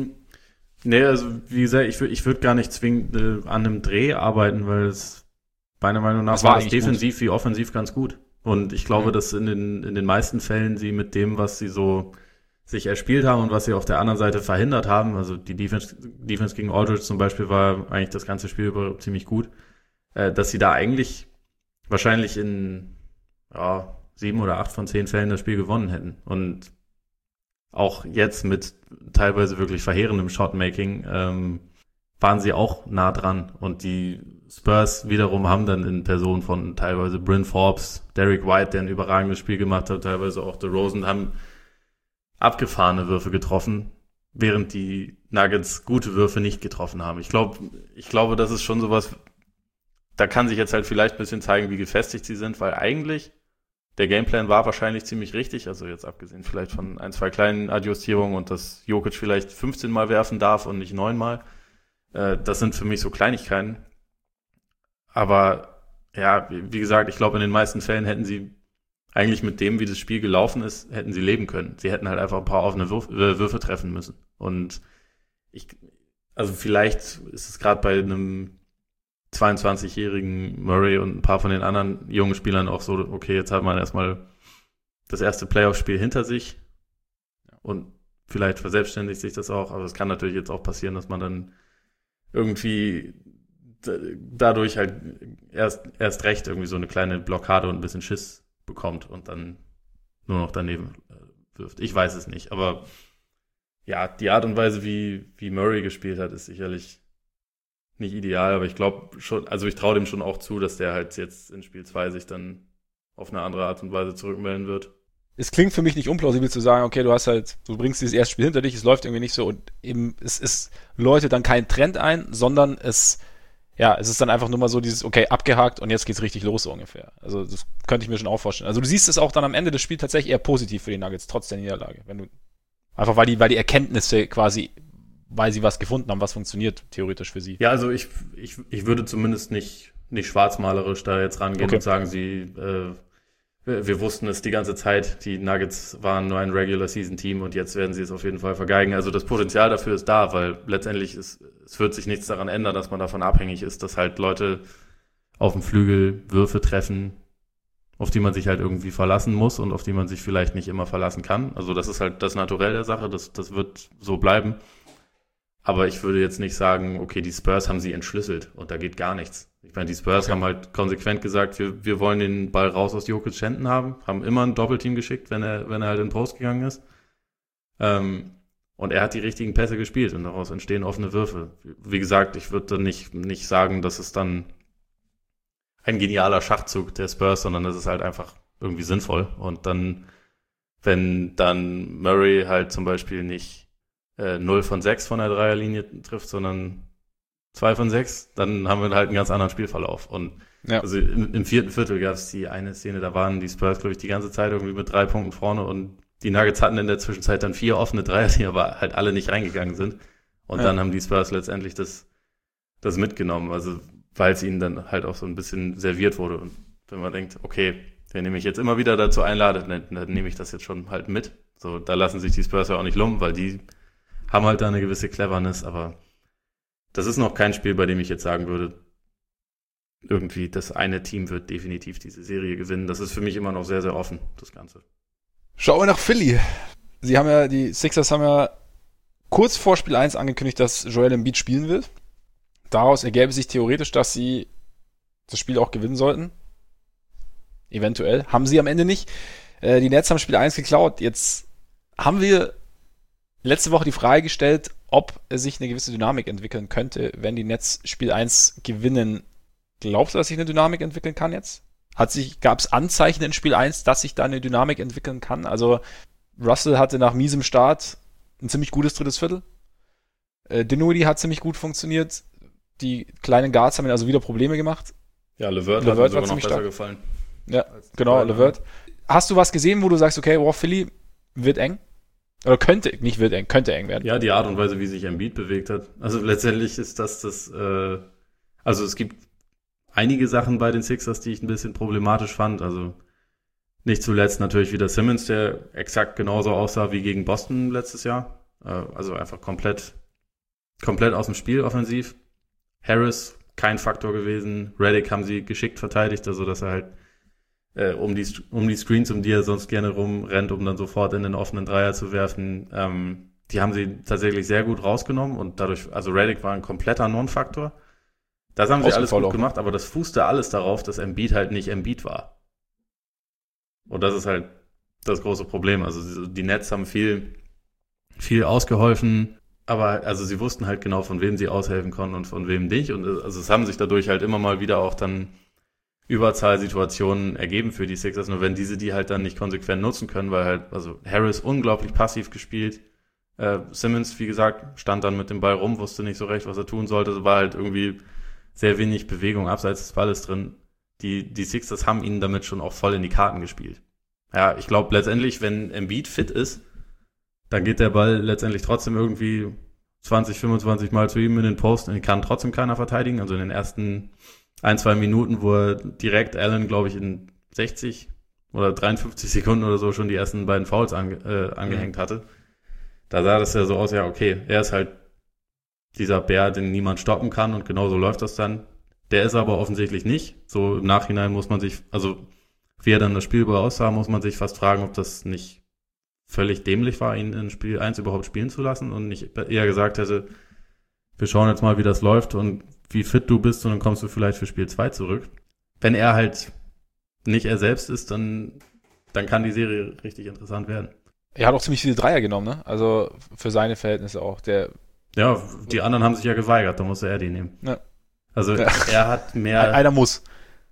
Nee, also wie gesagt, ich würde gar nicht zwingend an einem Dreh arbeiten, weil es meiner Meinung nach war es defensiv gut wie offensiv ganz gut. Und ich glaube, dass in den meisten Fällen sie mit dem, was sie so sich erspielt haben und was sie auf der anderen Seite verhindert haben. Also die Defense gegen Aldridge zum Beispiel war eigentlich das ganze Spiel über ziemlich gut. Dass sie da eigentlich wahrscheinlich in 7 oder 8 von 10 Fällen das Spiel gewonnen hätten. Und auch jetzt mit teilweise wirklich verheerendem Shotmaking waren sie auch nah dran. Und die Spurs wiederum haben dann in Person von teilweise Bryn Forbes, Derek White, der ein überragendes Spiel gemacht hat, teilweise auch DeRozan, haben abgefahrene Würfe getroffen, während die Nuggets gute Würfe nicht getroffen haben. Ich glaube, das ist schon sowas, da kann sich jetzt halt vielleicht ein bisschen zeigen, wie gefestigt sie sind, weil eigentlich der Gameplan war wahrscheinlich ziemlich richtig, also jetzt abgesehen vielleicht von 1, 2 kleinen Adjustierungen und dass Jokic vielleicht 15 Mal werfen darf und nicht 9 Mal. Das sind für mich so Kleinigkeiten. Aber ja, wie gesagt, ich glaube, in den meisten Fällen hätten sie eigentlich mit dem, wie das Spiel gelaufen ist, hätten sie leben können. Sie hätten halt einfach ein paar offene Würfe treffen müssen. Und also vielleicht ist es gerade bei einem 22-jährigen Murray und ein paar von den anderen jungen Spielern auch so, okay, jetzt hat man erstmal das erste Playoff-Spiel hinter sich und vielleicht verselbstständigt sich das auch, aber es kann natürlich jetzt auch passieren, dass man dann irgendwie dadurch halt erst recht irgendwie so eine kleine Blockade und ein bisschen Schiss bekommt und dann nur noch daneben wirft. Ich weiß es nicht, aber ja, die Art und Weise, wie Murray gespielt hat, ist sicherlich nicht ideal, aber ich glaube schon, also ich traue dem schon auch zu, dass der halt jetzt in Spiel 2 sich dann auf eine andere Art und Weise zurückmelden wird. Es klingt für mich nicht unplausibel zu sagen, okay, du bringst dieses erste Spiel hinter dich, es läuft irgendwie nicht so und eben es läutet dann kein Trend ein, sondern es ist dann einfach nur mal so dieses, okay, abgehakt und jetzt geht's richtig los so ungefähr. Also das könnte ich mir schon auch vorstellen. Also du siehst es auch dann am Ende des Spiels tatsächlich eher positiv für die Nuggets, trotz der Niederlage. Einfach weil die Erkenntnisse quasi, weil sie was gefunden haben, was funktioniert theoretisch für sie. Ja, also ich würde zumindest nicht schwarzmalerisch da jetzt rangehen und sagen, wir wussten es die ganze Zeit, die Nuggets waren nur ein Regular-Season-Team und jetzt werden sie es auf jeden Fall vergeigen. Also das Potenzial dafür ist da, weil letztendlich es wird sich nichts daran ändern, dass man davon abhängig ist, dass halt Leute auf dem Flügel Würfe treffen, auf die man sich halt irgendwie verlassen muss und auf die man sich vielleicht nicht immer verlassen kann. Also das ist halt das Naturell der Sache, das wird so bleiben. Aber ich würde jetzt nicht sagen, okay, die Spurs haben sie entschlüsselt und da geht gar nichts. Ich meine, die Spurs haben halt konsequent gesagt, wir wollen den Ball raus aus Jokic's Händen haben immer ein Doppelteam geschickt, wenn er halt in Post gegangen ist. Und er hat die richtigen Pässe gespielt und daraus entstehen offene Würfe. Wie gesagt, ich würde nicht sagen, dass es dann ein genialer Schachzug der Spurs, sondern das ist halt einfach irgendwie sinnvoll. Und dann, wenn dann Murray halt zum Beispiel nicht 0 von 6 von der Dreierlinie trifft, sondern 2 von 6, dann haben wir halt einen ganz anderen Spielverlauf. Und also im 4. Viertel gab es die eine Szene, da waren die Spurs, glaube ich, die ganze Zeit irgendwie mit 3 Punkten vorne und die Nuggets hatten in der Zwischenzeit dann 4 offene Dreier, die aber halt alle nicht reingegangen sind. Und dann haben die Spurs letztendlich das mitgenommen, also weil es ihnen dann halt auch so ein bisschen serviert wurde. Und wenn man denkt, okay, wenn ihr mich jetzt immer wieder dazu einladet, dann nehme ich das jetzt schon halt mit. So, da lassen sich die Spurs ja auch nicht lumpen, weil die haben halt da eine gewisse Cleverness, aber das ist noch kein Spiel, bei dem ich jetzt sagen würde, irgendwie das eine Team wird definitiv diese Serie gewinnen. Das ist für mich immer noch sehr, sehr offen, das Ganze. Schauen wir nach Philly. Die Sixers haben ja kurz vor Spiel 1 angekündigt, dass Joel Embiid spielen wird. Daraus ergäbe sich theoretisch, dass sie das Spiel auch gewinnen sollten. Eventuell. Haben sie am Ende nicht. Die Nets haben Spiel 1 geklaut. Jetzt haben wir letzte Woche die Frage gestellt, ob sich eine gewisse Dynamik entwickeln könnte, wenn die Nets Spiel 1 gewinnen. Glaubst du, dass sich eine Dynamik entwickeln kann jetzt? Gab es Anzeichen in Spiel 1, dass sich da eine Dynamik entwickeln kann? Also Russell hatte nach miesem Start ein ziemlich gutes drittes Viertel. Dinwiddie hat ziemlich gut funktioniert. Die kleinen Guards haben also wieder Probleme gemacht. Ja, LeVert hat mir sogar noch besser gefallen. Ja, genau, LeVert. Hast du was gesehen, wo du sagst, okay, Philly wird eng? Oder könnte eng werden. Ja, die Art und Weise, wie sich Embiid bewegt hat. Also letztendlich ist das also es gibt einige Sachen bei den Sixers, die ich ein bisschen problematisch fand. Also nicht zuletzt natürlich wieder Simmons, der exakt genauso aussah wie gegen Boston letztes Jahr. Also einfach komplett aus dem Spiel offensiv. Harris, kein Faktor gewesen. Redick haben sie geschickt verteidigt, also dass er halt um die Screens, um die er sonst gerne rumrennt, um dann sofort in den offenen Dreier zu werfen. Die haben sie tatsächlich sehr gut rausgenommen und dadurch, also Redick war ein kompletter Non-Faktor. Das haben sie alles gut gemacht, aber das fußte alles darauf, dass Embiid halt nicht Embiid war. Und das ist halt das große Problem. Also die Nets haben viel ausgeholfen, aber also sie wussten halt genau, von wem sie aushelfen konnten und von wem nicht. Und also es haben sich dadurch halt immer mal wieder auch dann Überzahlsituationen ergeben für die Sixers, nur wenn die halt dann nicht konsequent nutzen können, weil halt, also Harris unglaublich passiv gespielt, Simmons, wie gesagt, stand dann mit dem Ball rum, wusste nicht so recht, was er tun sollte, war halt irgendwie sehr wenig Bewegung abseits des Balles drin. Die Sixers haben ihnen damit schon auch voll in die Karten gespielt. Ja, ich glaube letztendlich, wenn Embiid fit ist, dann geht der Ball letztendlich trotzdem irgendwie 20, 25 Mal zu ihm in den Post und ihn kann trotzdem keiner verteidigen. Also in den ersten 1-2 Minuten, wo er direkt Allen, glaube ich, in 60 oder 53 Sekunden oder so schon die ersten beiden Fouls angehängt hatte. Da sah das ja so aus, ja okay, er ist halt dieser Bär, den niemand stoppen kann und genauso läuft das dann. Der ist aber offensichtlich nicht. So im Nachhinein muss man sich, also wie er dann das Spiel aussah, muss man sich fast fragen, ob das nicht völlig dämlich war, ihn in Spiel 1 überhaupt spielen zu lassen und nicht eher gesagt hätte, wir schauen jetzt mal, wie das läuft und wie fit du bist und dann kommst du vielleicht für Spiel 2 zurück. Wenn er halt nicht er selbst ist, dann kann die Serie richtig interessant werden. Er hat auch ziemlich viele Dreier genommen, ne? Also für seine Verhältnisse auch. Ja, die anderen haben sich ja geweigert, da musste er die nehmen. Ja. Also ja. Er hat mehr... Einer muss.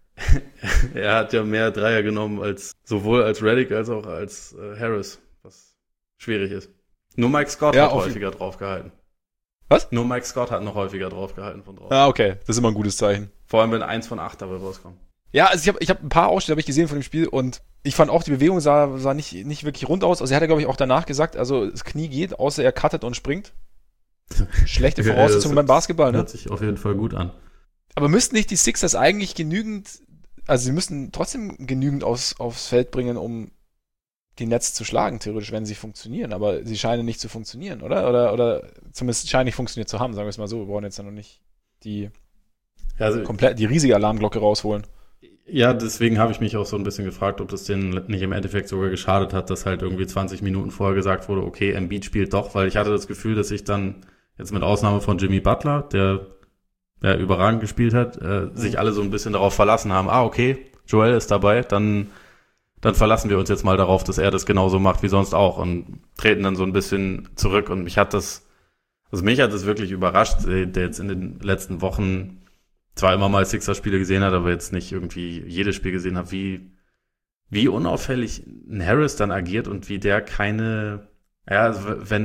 Er hat ja mehr Dreier genommen sowohl als Redick als auch als Harris, was schwierig ist. Nur Mike Scott hat häufiger draufgehalten. Was? Nur Mike Scott hat noch häufiger draufgehalten von draußen. Ah, okay. Das ist immer ein gutes Zeichen. Vor allem, wenn 1 von 8 dabei rauskommt. Ja, also ich hab ein paar Ausschnitte hab ich gesehen von dem Spiel und ich fand auch, die Bewegung sah nicht wirklich rund aus. Also er hat ja, glaube ich, auch danach gesagt, also das Knie geht, außer er cuttet und springt. Schlechte Voraussetzungen beim Basketball, ne? Hört sich auf jeden Fall gut an. Aber müssten nicht die Sixers eigentlich also sie müssten trotzdem genügend aufs Feld bringen, um die Nets zu schlagen, theoretisch, wenn sie funktionieren. Aber sie scheinen nicht zu funktionieren, oder? Oder zumindest scheinen nicht funktioniert zu haben, sagen wir es mal so. Wir brauchen jetzt ja noch nicht die riesige Alarmglocke rausholen. Ja, deswegen habe ich mich auch so ein bisschen gefragt, ob das denen nicht im Endeffekt sogar geschadet hat, dass halt irgendwie 20 Minuten vorher gesagt wurde, okay, Embiid spielt doch, weil ich hatte das Gefühl, dass ich dann, jetzt mit Ausnahme von Jimmy Butler, der überragend gespielt hat, sich alle so ein bisschen darauf verlassen haben, okay, Joel ist dabei, dann verlassen wir uns jetzt mal darauf, dass er das genauso macht wie sonst auch und treten dann so ein bisschen zurück und mich hat das wirklich überrascht, der jetzt in den letzten Wochen zwar immer mal Sixers-Spiele gesehen hat, aber jetzt nicht irgendwie jedes Spiel gesehen hat, wie unauffällig ein Harris dann agiert und wie der also wenn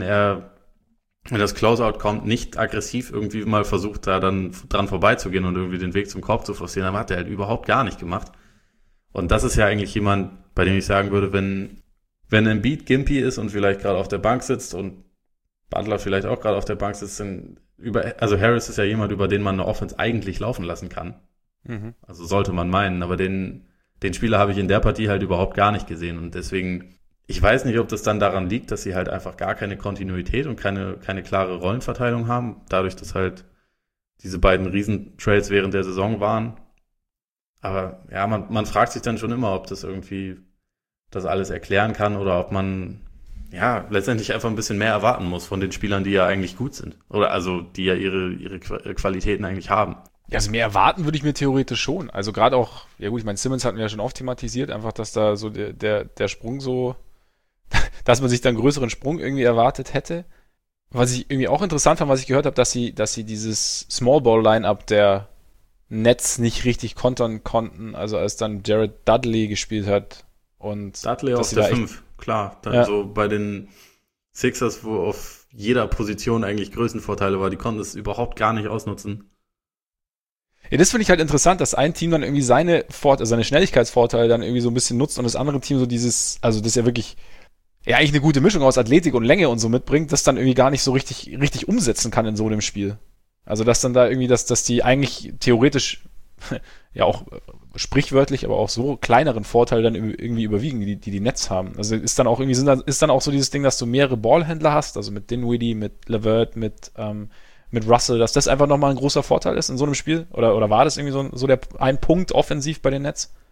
das Closeout kommt, nicht aggressiv irgendwie mal versucht, da dann dran vorbeizugehen und irgendwie den Weg zum Korb zu forcieren, aber hat er halt überhaupt gar nicht gemacht. Und das ist ja eigentlich jemand, bei dem ich sagen würde, wenn Embiid gimpy ist und vielleicht gerade auf der Bank sitzt und Butler vielleicht auch gerade auf der Bank sitzt, also Harris ist ja jemand, über den man eine Offense eigentlich laufen lassen kann. Mhm. Also sollte man meinen, aber den Spieler habe ich in der Partie halt überhaupt gar nicht gesehen und deswegen, ich weiß nicht, ob das dann daran liegt, dass sie halt einfach gar keine Kontinuität und keine klare Rollenverteilung haben, dadurch, dass halt diese beiden Riesentrades während der Saison waren. Aber ja, man fragt sich dann schon immer, ob das irgendwie das alles erklären kann oder ob man ja letztendlich einfach ein bisschen mehr erwarten muss von den Spielern, die ja eigentlich gut sind. Oder also die ja ihre Qualitäten eigentlich haben. Ja, also mehr erwarten würde ich mir theoretisch schon. Also gerade auch, ja gut, ich meine, Simmons hatten wir ja schon oft thematisiert, einfach, dass da so der Sprung so, dass man sich da einen größeren Sprung irgendwie erwartet hätte. Was ich irgendwie auch interessant fand, was ich gehört habe, dass sie dieses Small-Ball-Line-Up der Nets nicht richtig kontern konnten, also als dann Jared Dudley gespielt hat und Dudley auf der 5, klar. Dann ja. So bei den Sixers, wo auf jeder Position eigentlich Größenvorteile war, die konnten es überhaupt gar nicht ausnutzen. Ja, das finde ich halt interessant, dass ein Team dann irgendwie seine Schnelligkeitsvorteile dann irgendwie so ein bisschen nutzt und das andere Team so also das ja wirklich eigentlich eine gute Mischung aus Athletik und Länge und so mitbringt, das dann irgendwie gar nicht so richtig umsetzen kann in so einem Spiel. Also dass dann da irgendwie, dass die eigentlich theoretisch ja auch sprichwörtlich, aber auch so kleineren Vorteile dann irgendwie überwiegen, die Nets haben. Also ist dann auch so dieses Ding, dass du mehrere Ballhändler hast, also mit Dinwiddie, mit LeVert, mit Russell, dass das einfach nochmal ein großer Vorteil ist in so einem Spiel? Oder war das irgendwie so der ein Punkt offensiv bei den Nets?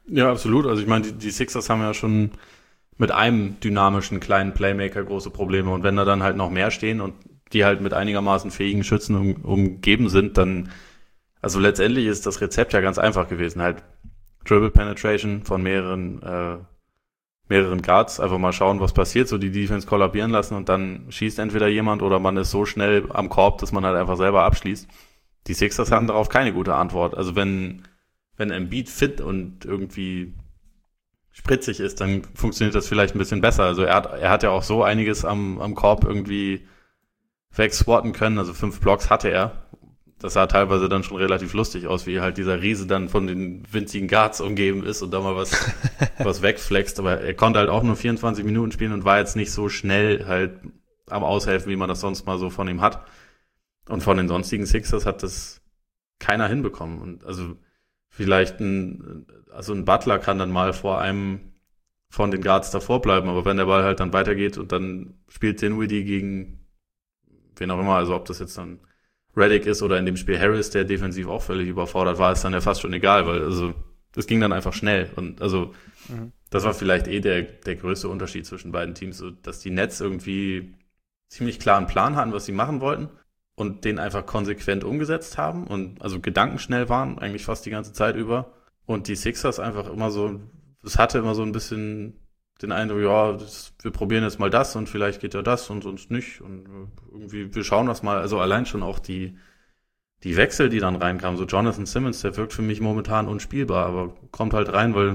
Ja, absolut. Also ich meine, die Sixers haben ja schon mit einem dynamischen kleinen Playmaker große Probleme. Und wenn da dann halt noch mehr stehen und die halt mit einigermaßen fähigen Schützen umgeben sind, dann, also letztendlich ist das Rezept ja ganz einfach gewesen. Halt Dribble Penetration von mehreren Guards, einfach mal schauen, was passiert, so die Defense kollabieren lassen und dann schießt entweder jemand oder man ist so schnell am Korb, dass man halt einfach selber abschließt. Die Sixers hatten darauf keine gute Antwort. Also wenn Embiid fit und irgendwie spritzig ist, dann funktioniert das vielleicht ein bisschen besser. Also er hat ja auch so einiges am Korb irgendwie wegswatten können, also 5 Blocks hatte er. Das sah teilweise dann schon relativ lustig aus, wie halt dieser Riese dann von den winzigen Guards umgeben ist und da mal was wegflext. Aber er konnte halt auch nur 24 Minuten spielen und war jetzt nicht so schnell halt am Aushelfen, wie man das sonst mal so von ihm hat. Und von den sonstigen Sixers hat das keiner hinbekommen. Und also vielleicht ein Butler kann dann mal vor einem von den Guards davor bleiben, aber wenn der Ball halt dann weitergeht und dann spielt Dinwiddie gegen wen auch immer, also ob das jetzt dann Redick ist oder in dem Spiel Harris, der defensiv auch völlig überfordert war, ist dann ja fast schon egal, weil also das ging dann einfach schnell und also das war vielleicht der größte Unterschied zwischen beiden Teams, so dass die Nets irgendwie ziemlich klaren Plan hatten, was sie machen wollten und den einfach konsequent umgesetzt haben und also gedankenschnell waren, eigentlich fast die ganze Zeit über und die Sixers einfach immer so, es hatte immer so ein bisschen den Eindruck, ja, wir probieren jetzt mal das und vielleicht geht ja das und sonst nicht und irgendwie, wir schauen das mal, also allein schon auch die Wechsel, die dann reinkamen, so Jonathan Simmons, der wirkt für mich momentan unspielbar, aber kommt halt rein, weil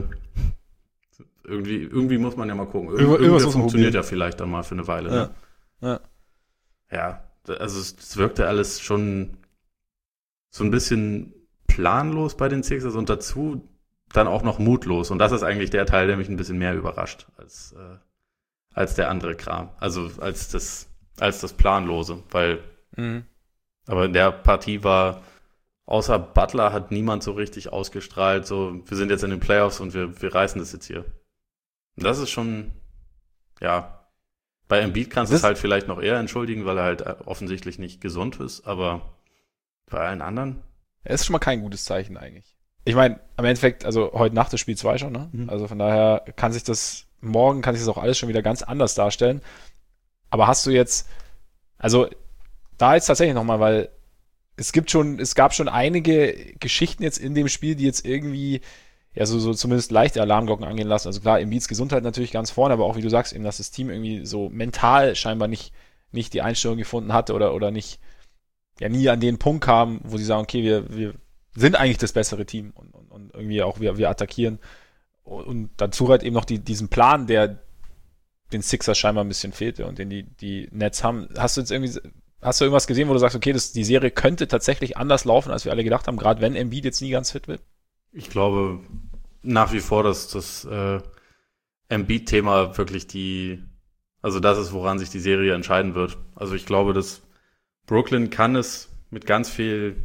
irgendwie muss man ja mal gucken. Irgendwas funktioniert ja vielleicht dann mal für eine Weile. Ne? Ja, also es wirkte alles schon so ein bisschen planlos bei den Sixers und dazu dann auch noch mutlos. Und das ist eigentlich der Teil, der mich ein bisschen mehr überrascht als der andere Kram. Also als das Planlose, weil aber in der Partie war außer Butler hat niemand so richtig ausgestrahlt, so wir sind jetzt in den Playoffs und wir reißen das jetzt hier. Und das ist schon, ja, bei Embiid kannst du es halt vielleicht noch eher entschuldigen, weil er halt offensichtlich nicht gesund ist, aber bei allen anderen? Er ist schon mal kein gutes Zeichen eigentlich. Ich meine, am Endeffekt, also heute Nacht ist Spiel 2 schon, ne? Also von daher morgen kann sich das auch alles schon wieder ganz anders darstellen. Aber hast du jetzt, also da jetzt tatsächlich nochmal, weil es gab schon einige Geschichten jetzt in dem Spiel, die jetzt irgendwie ja so zumindest leichte Alarmglocken angehen lassen. Also klar, Embiids Gesundheit natürlich ganz vorne, aber auch wie du sagst, eben, dass das Team irgendwie so mental scheinbar nicht die Einstellung gefunden hatte oder nicht, ja nie an den Punkt kam, wo sie sagen, okay, wir sind eigentlich das bessere Team und irgendwie auch wir attackieren. Und dazu halt eben noch diesen Plan, der den Sixers scheinbar ein bisschen fehlte und den die Nets haben. Hast du irgendwas gesehen, wo du sagst, okay, die Serie könnte tatsächlich anders laufen, als wir alle gedacht haben, gerade wenn Embiid jetzt nie ganz fit wird? Ich glaube nach wie vor, dass das Embiid-Thema wirklich also das ist, woran sich die Serie entscheiden wird. Also ich glaube, dass Brooklyn kann es mit ganz viel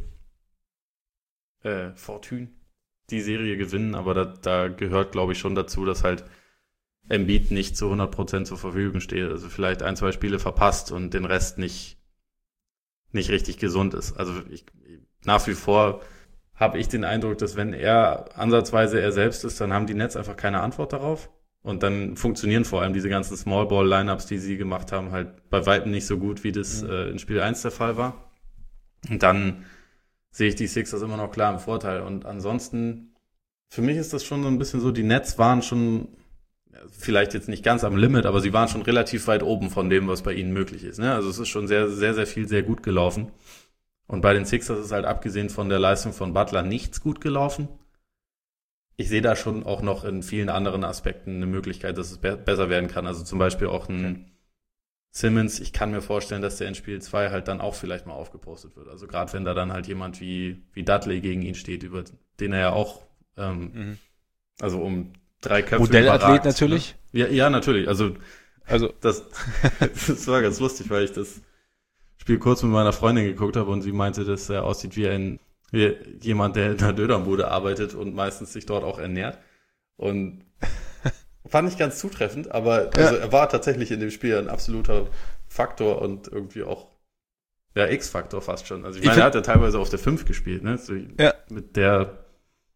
Fortune die Serie gewinnen, aber da gehört, glaube ich, schon dazu, dass halt Embiid nicht zu 100% zur Verfügung steht. Also vielleicht 1, 2 Spiele verpasst und den Rest nicht richtig gesund ist. Also nach wie vor habe ich den Eindruck, dass wenn er ansatzweise er selbst ist, dann haben die Nets einfach keine Antwort darauf. Und dann funktionieren vor allem diese ganzen Small-Ball-Lineups, die sie gemacht haben, halt bei weitem nicht so gut, wie das in Spiel 1 der Fall war. Und dann sehe ich die Sixers immer noch klar im Vorteil. Und ansonsten, für mich ist das schon so ein bisschen so, die Nets waren schon, vielleicht jetzt nicht ganz am Limit, aber sie waren schon relativ weit oben von dem, was bei ihnen möglich ist. Ne? Also es ist schon sehr, sehr, sehr viel, sehr gut gelaufen. Und bei den Sixers ist halt abgesehen von der Leistung von Butler nichts gut gelaufen. Ich sehe da schon auch noch in vielen anderen Aspekten eine Möglichkeit, dass es besser werden kann. Also zum Beispiel auch ein Simmons, ich kann mir vorstellen, dass der in Spiel 2 halt dann auch vielleicht mal aufgepostet wird. Also gerade wenn da dann halt jemand wie Dudley gegen ihn steht, über den er ja auch also um 3 Köpfe Modellathlet überragt, natürlich. Ne? Ja, natürlich. Also das war ganz lustig, weil ich das Spiel kurz mit meiner Freundin geguckt habe und sie meinte, dass er aussieht wie jemand, der in einer Dönerbude arbeitet und meistens sich dort auch ernährt. Und fand ich ganz zutreffend, aber also er war tatsächlich in dem Spiel ein absoluter Faktor und irgendwie auch X-Faktor fast schon. Also ich meine, er hat ja teilweise auf der 5 gespielt, ne? So mit der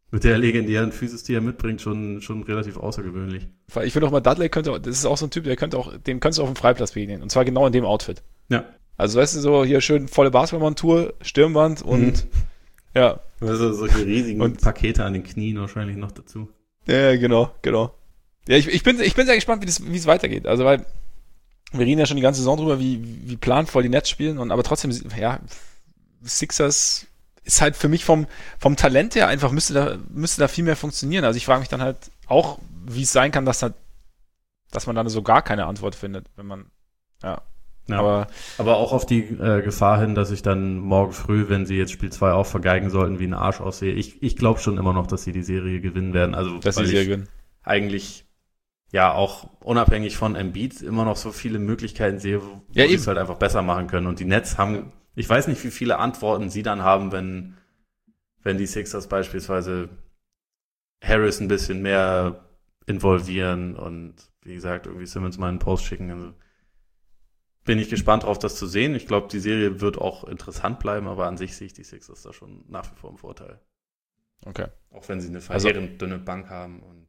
Mit der legendären Physis, die er mitbringt, schon relativ außergewöhnlich. Ich finde auch mal, Dudley das ist auch so ein Typ, dem könntest du auf dem Freiplatz begegnen. Und zwar genau in dem Outfit. Ja. Also weißt du, so hier schön volle Basketballmontur, Stirnband und ja. Also solche riesigen Pakete an den Knien wahrscheinlich noch dazu. Ja, genau. Ja, ich bin sehr gespannt, wie es weitergeht. Also weil wir reden ja schon die ganze Saison drüber, wie planvoll die Nets spielen, aber trotzdem, ja, Sixers ist halt für mich vom Talent her einfach müsste da viel mehr funktionieren. Also ich frage mich dann halt auch, wie es sein kann, dass man dann so gar keine Antwort findet, wenn man, ja. Aber auch auf die Gefahr hin, dass ich dann morgen früh, wenn sie jetzt Spiel 2 auch vergeigen sollten, wie ein Arsch aussehe. Ich glaube schon immer noch, dass sie die Serie gewinnen werden. Also, dass sie die Serie gewinnen. Eigentlich, ja, auch unabhängig von Embiid immer noch so viele Möglichkeiten sehe, wo sie es halt einfach besser machen können. Und die Nets haben, ich weiß nicht, wie viele Antworten sie dann haben, wenn die Sixers beispielsweise Harris ein bisschen mehr involvieren und, wie gesagt, irgendwie Simmons mal einen Post schicken. Also, bin ich gespannt drauf, das zu sehen. Ich glaube, die Serie wird auch interessant bleiben, aber an sich sehe ich die Sixers da schon nach wie vor im Vorteil. Okay. Auch wenn sie eine verheerend dünne Bank haben und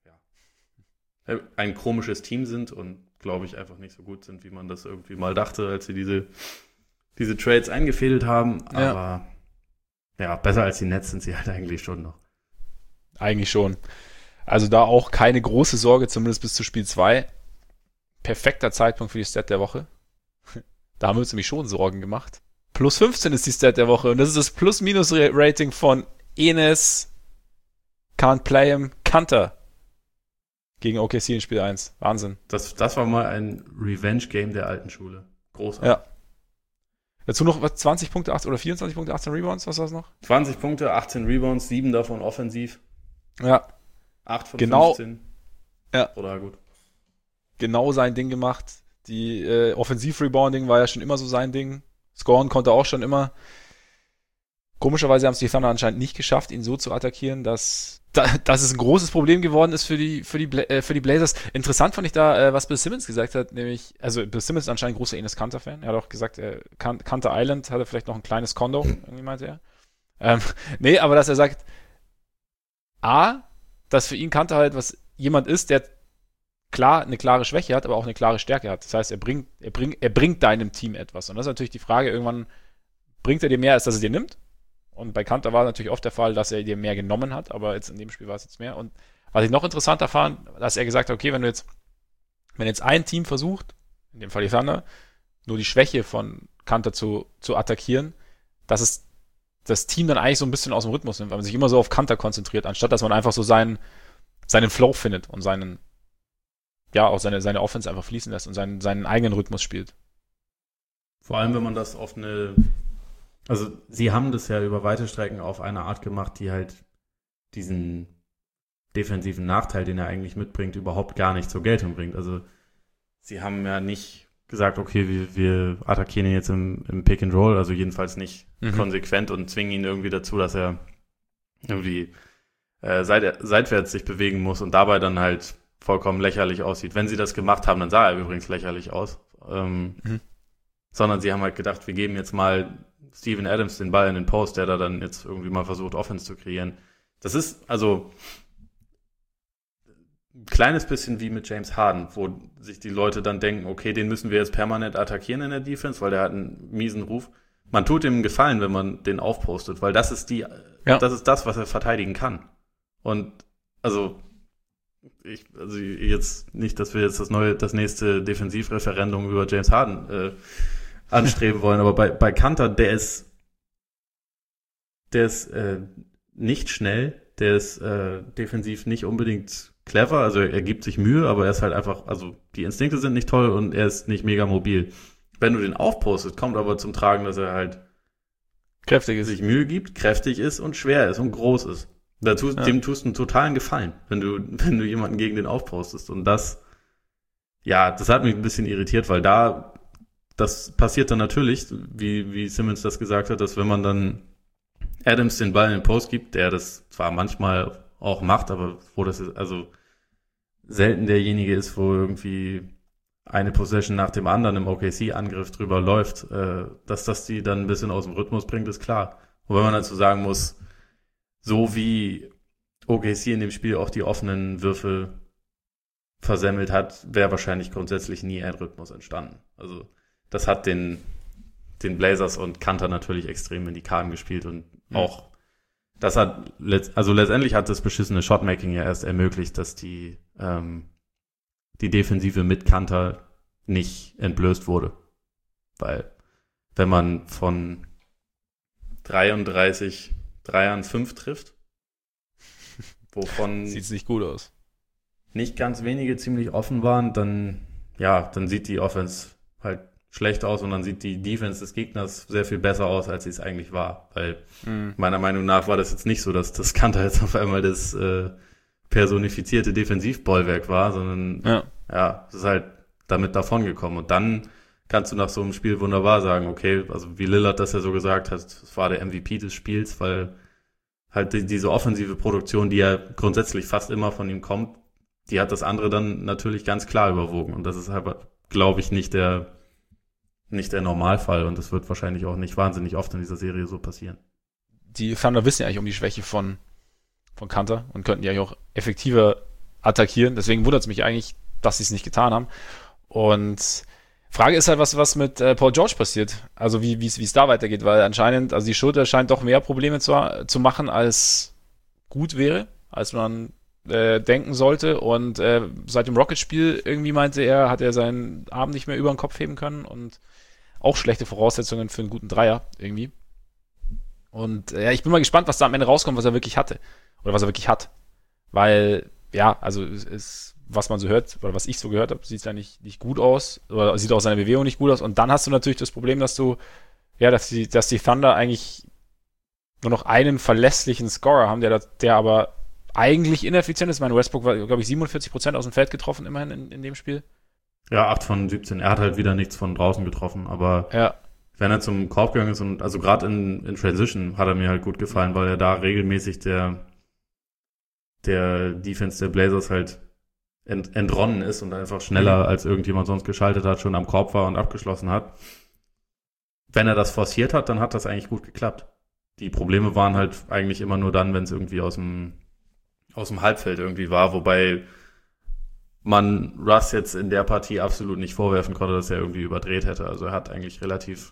ja, ein komisches Team sind und, glaube ich, einfach nicht so gut sind, wie man das irgendwie mal dachte, als sie diese Trades eingefädelt haben. Aber ja, besser als die Nets sind sie halt eigentlich schon noch. Eigentlich schon. Also da auch keine große Sorge, zumindest bis zu Spiel 2. Perfekter Zeitpunkt für die Stat der Woche. Da haben wir uns nämlich schon Sorgen gemacht. Plus 15 ist die Stat der Woche und das ist das Plus-Minus-Rating von Enes Can't Play Him Kanter gegen OKC in Spiel 1. Wahnsinn. Das war mal ein Revenge-Game der alten Schule. Großartig. Ja. Dazu noch 20 Punkte, 8 oder 24 Punkte, 18 Rebounds, was war das noch? 20 Punkte, 18 Rebounds, 7 davon offensiv. Ja. 8 von genau, 15. Ja. Oder gut. Genau sein Ding gemacht. Die Offensiv-Rebounding war ja schon immer so sein Ding. Scoren konnte auch schon immer. Komischerweise haben es die Thunder anscheinend nicht geschafft, ihn so zu attackieren, dass es ein großes Problem geworden ist für die Blazers. Interessant fand ich da, was Bill Simmons gesagt hat, nämlich, also Bill Simmons ist anscheinend großer Enes Kanter-Fan. Er hat auch gesagt, Kanter Island hatte vielleicht noch ein kleines Condo, irgendwie meinte er. Nee, aber dass er sagt, dass für ihn Kanter halt jemand ist, der klar eine klare Schwäche hat, aber auch eine klare Stärke hat. Das heißt, er bringt deinem Team etwas. Und das ist natürlich die Frage, irgendwann bringt er dir mehr, als dass er dir nimmt. Und bei Kanter war natürlich oft der Fall, dass er dir mehr genommen hat, aber jetzt in dem Spiel war es jetzt mehr. Und was ich noch interessanter fand, dass er gesagt hat, okay, wenn jetzt ein Team versucht, in dem Fall die Thunder, nur die Schwäche von Kanter zu attackieren, dass es das Team dann eigentlich so ein bisschen aus dem Rhythmus nimmt, weil man sich immer so auf Kanter konzentriert, anstatt dass man einfach so seinen Flow findet und auch seine Offense einfach fließen lässt und seinen eigenen Rhythmus spielt. Vor allem, wenn man das auf also sie haben das ja über weite Strecken auf eine Art gemacht, die halt diesen defensiven Nachteil, den er eigentlich mitbringt, überhaupt gar nicht zur Geltung bringt. Also sie haben ja nicht gesagt, okay, wir attackieren ihn jetzt im Pick and Roll, also jedenfalls nicht konsequent und zwingen ihn irgendwie dazu, dass er irgendwie seitwärts sich bewegen muss und dabei dann halt vollkommen lächerlich aussieht. Wenn sie das gemacht haben, dann sah er übrigens lächerlich aus. Sondern sie haben halt gedacht, wir geben jetzt mal Steven Adams den Ball in den Post, der da dann jetzt irgendwie mal versucht, Offense zu kreieren. Das ist also ein kleines bisschen wie mit James Harden, wo sich die Leute dann denken, okay, den müssen wir jetzt permanent attackieren in der Defense, weil der hat einen miesen Ruf. Man tut ihm einen Gefallen, wenn man den aufpostet, weil das ist das, was er verteidigen kann. Und also jetzt nicht, dass wir jetzt das nächste Defensivreferendum über James Harden anstreben wollen, aber bei Kanter, der ist nicht schnell, der ist defensiv nicht unbedingt clever, also er gibt sich Mühe, aber er ist halt einfach, also die Instinkte sind nicht toll und er ist nicht mega mobil. Wenn du den aufpostest, kommt aber zum Tragen, dass er halt kräftig ist, sich Mühe gibt, kräftig ist und schwer ist und groß ist. Dem tust du einen totalen Gefallen, wenn du jemanden gegen den aufpostest. Und das hat mich ein bisschen irritiert, weil das passiert dann natürlich, wie Simmons das gesagt hat, dass wenn man dann Adams den Ball in den Post gibt, der das zwar manchmal auch macht, aber wo das also selten derjenige ist, wo irgendwie eine Possession nach dem anderen im OKC-Angriff drüber läuft, dass das die dann ein bisschen aus dem Rhythmus bringt, ist klar. Und wenn man dazu sagen muss, so wie OKC in dem Spiel auch die offenen Würfe versemmelt hat, wäre wahrscheinlich grundsätzlich nie ein Rhythmus entstanden. Also das hat den Blazers und Kanter natürlich extrem in die Karten gespielt und auch das hat, also letztendlich hat das beschissene Shotmaking ja erst ermöglicht, dass die Defensive mit Kanter nicht entblößt wurde. Weil wenn man von 33 Dreiern 5 trifft, wovon sieht's nicht gut aus. Nicht ganz wenige ziemlich offen waren, dann sieht die Offense halt schlecht aus und dann sieht die Defense des Gegners sehr viel besser aus, als sie es eigentlich war. Weil meiner Meinung nach war das jetzt nicht so, dass das Kanter jetzt auf einmal das personifizierte Defensivbollwerk war, sondern es ist halt damit davongekommen. Und dann kannst du nach so einem Spiel wunderbar sagen, okay, also wie Lillard das ja so gesagt hat, das war der MVP des Spiels, weil halt diese offensive Produktion, die ja grundsätzlich fast immer von ihm kommt, die hat das andere dann natürlich ganz klar überwogen. Und das ist aber, glaube ich, nicht der Normalfall. Und das wird wahrscheinlich auch nicht wahnsinnig oft in dieser Serie so passieren. Die Thunder wissen ja eigentlich um die Schwäche von Kanter und könnten die eigentlich auch effektiver attackieren. Deswegen wundert es mich eigentlich, dass sie es nicht getan haben. Und Frage ist halt, was mit Paul George passiert. Also wie es da weitergeht, weil anscheinend, also die Schulter scheint doch mehr Probleme zu machen, als gut wäre, als man denken sollte. Und seit dem Rockets-Spiel irgendwie meinte er, hat er seinen Arm nicht mehr über den Kopf heben können und auch schlechte Voraussetzungen für einen guten Dreier irgendwie. Und ich bin mal gespannt, was da am Ende rauskommt, was er wirklich hatte. Oder was er wirklich hat. Weil, also was man so hört, oder was ich so gehört habe, sieht es ja nicht gut aus. Oder sieht auch seine Bewegung nicht gut aus. Und dann hast du natürlich das Problem, dass die Thunder eigentlich nur noch einen verlässlichen Scorer haben, der aber eigentlich ineffizient ist. Ich meine, Westbrook war, glaube ich, 47% aus dem Feld getroffen, immerhin in dem Spiel. Ja, 8 von 17. Er hat halt wieder nichts von draußen getroffen, aber wenn er zum Korb gegangen ist und also gerade in Transition hat er mir halt gut gefallen, weil er da regelmäßig der Defense der Blazers halt entronnen ist und einfach schneller als irgendjemand sonst geschaltet hat, schon am Korb war und abgeschlossen hat. Wenn er das forciert hat, dann hat das eigentlich gut geklappt. Die Probleme waren halt eigentlich immer nur dann, wenn es irgendwie aus dem Halbfeld irgendwie war, wobei man Russ jetzt in der Partie absolut nicht vorwerfen konnte, dass er irgendwie überdreht hätte. Also er hat eigentlich relativ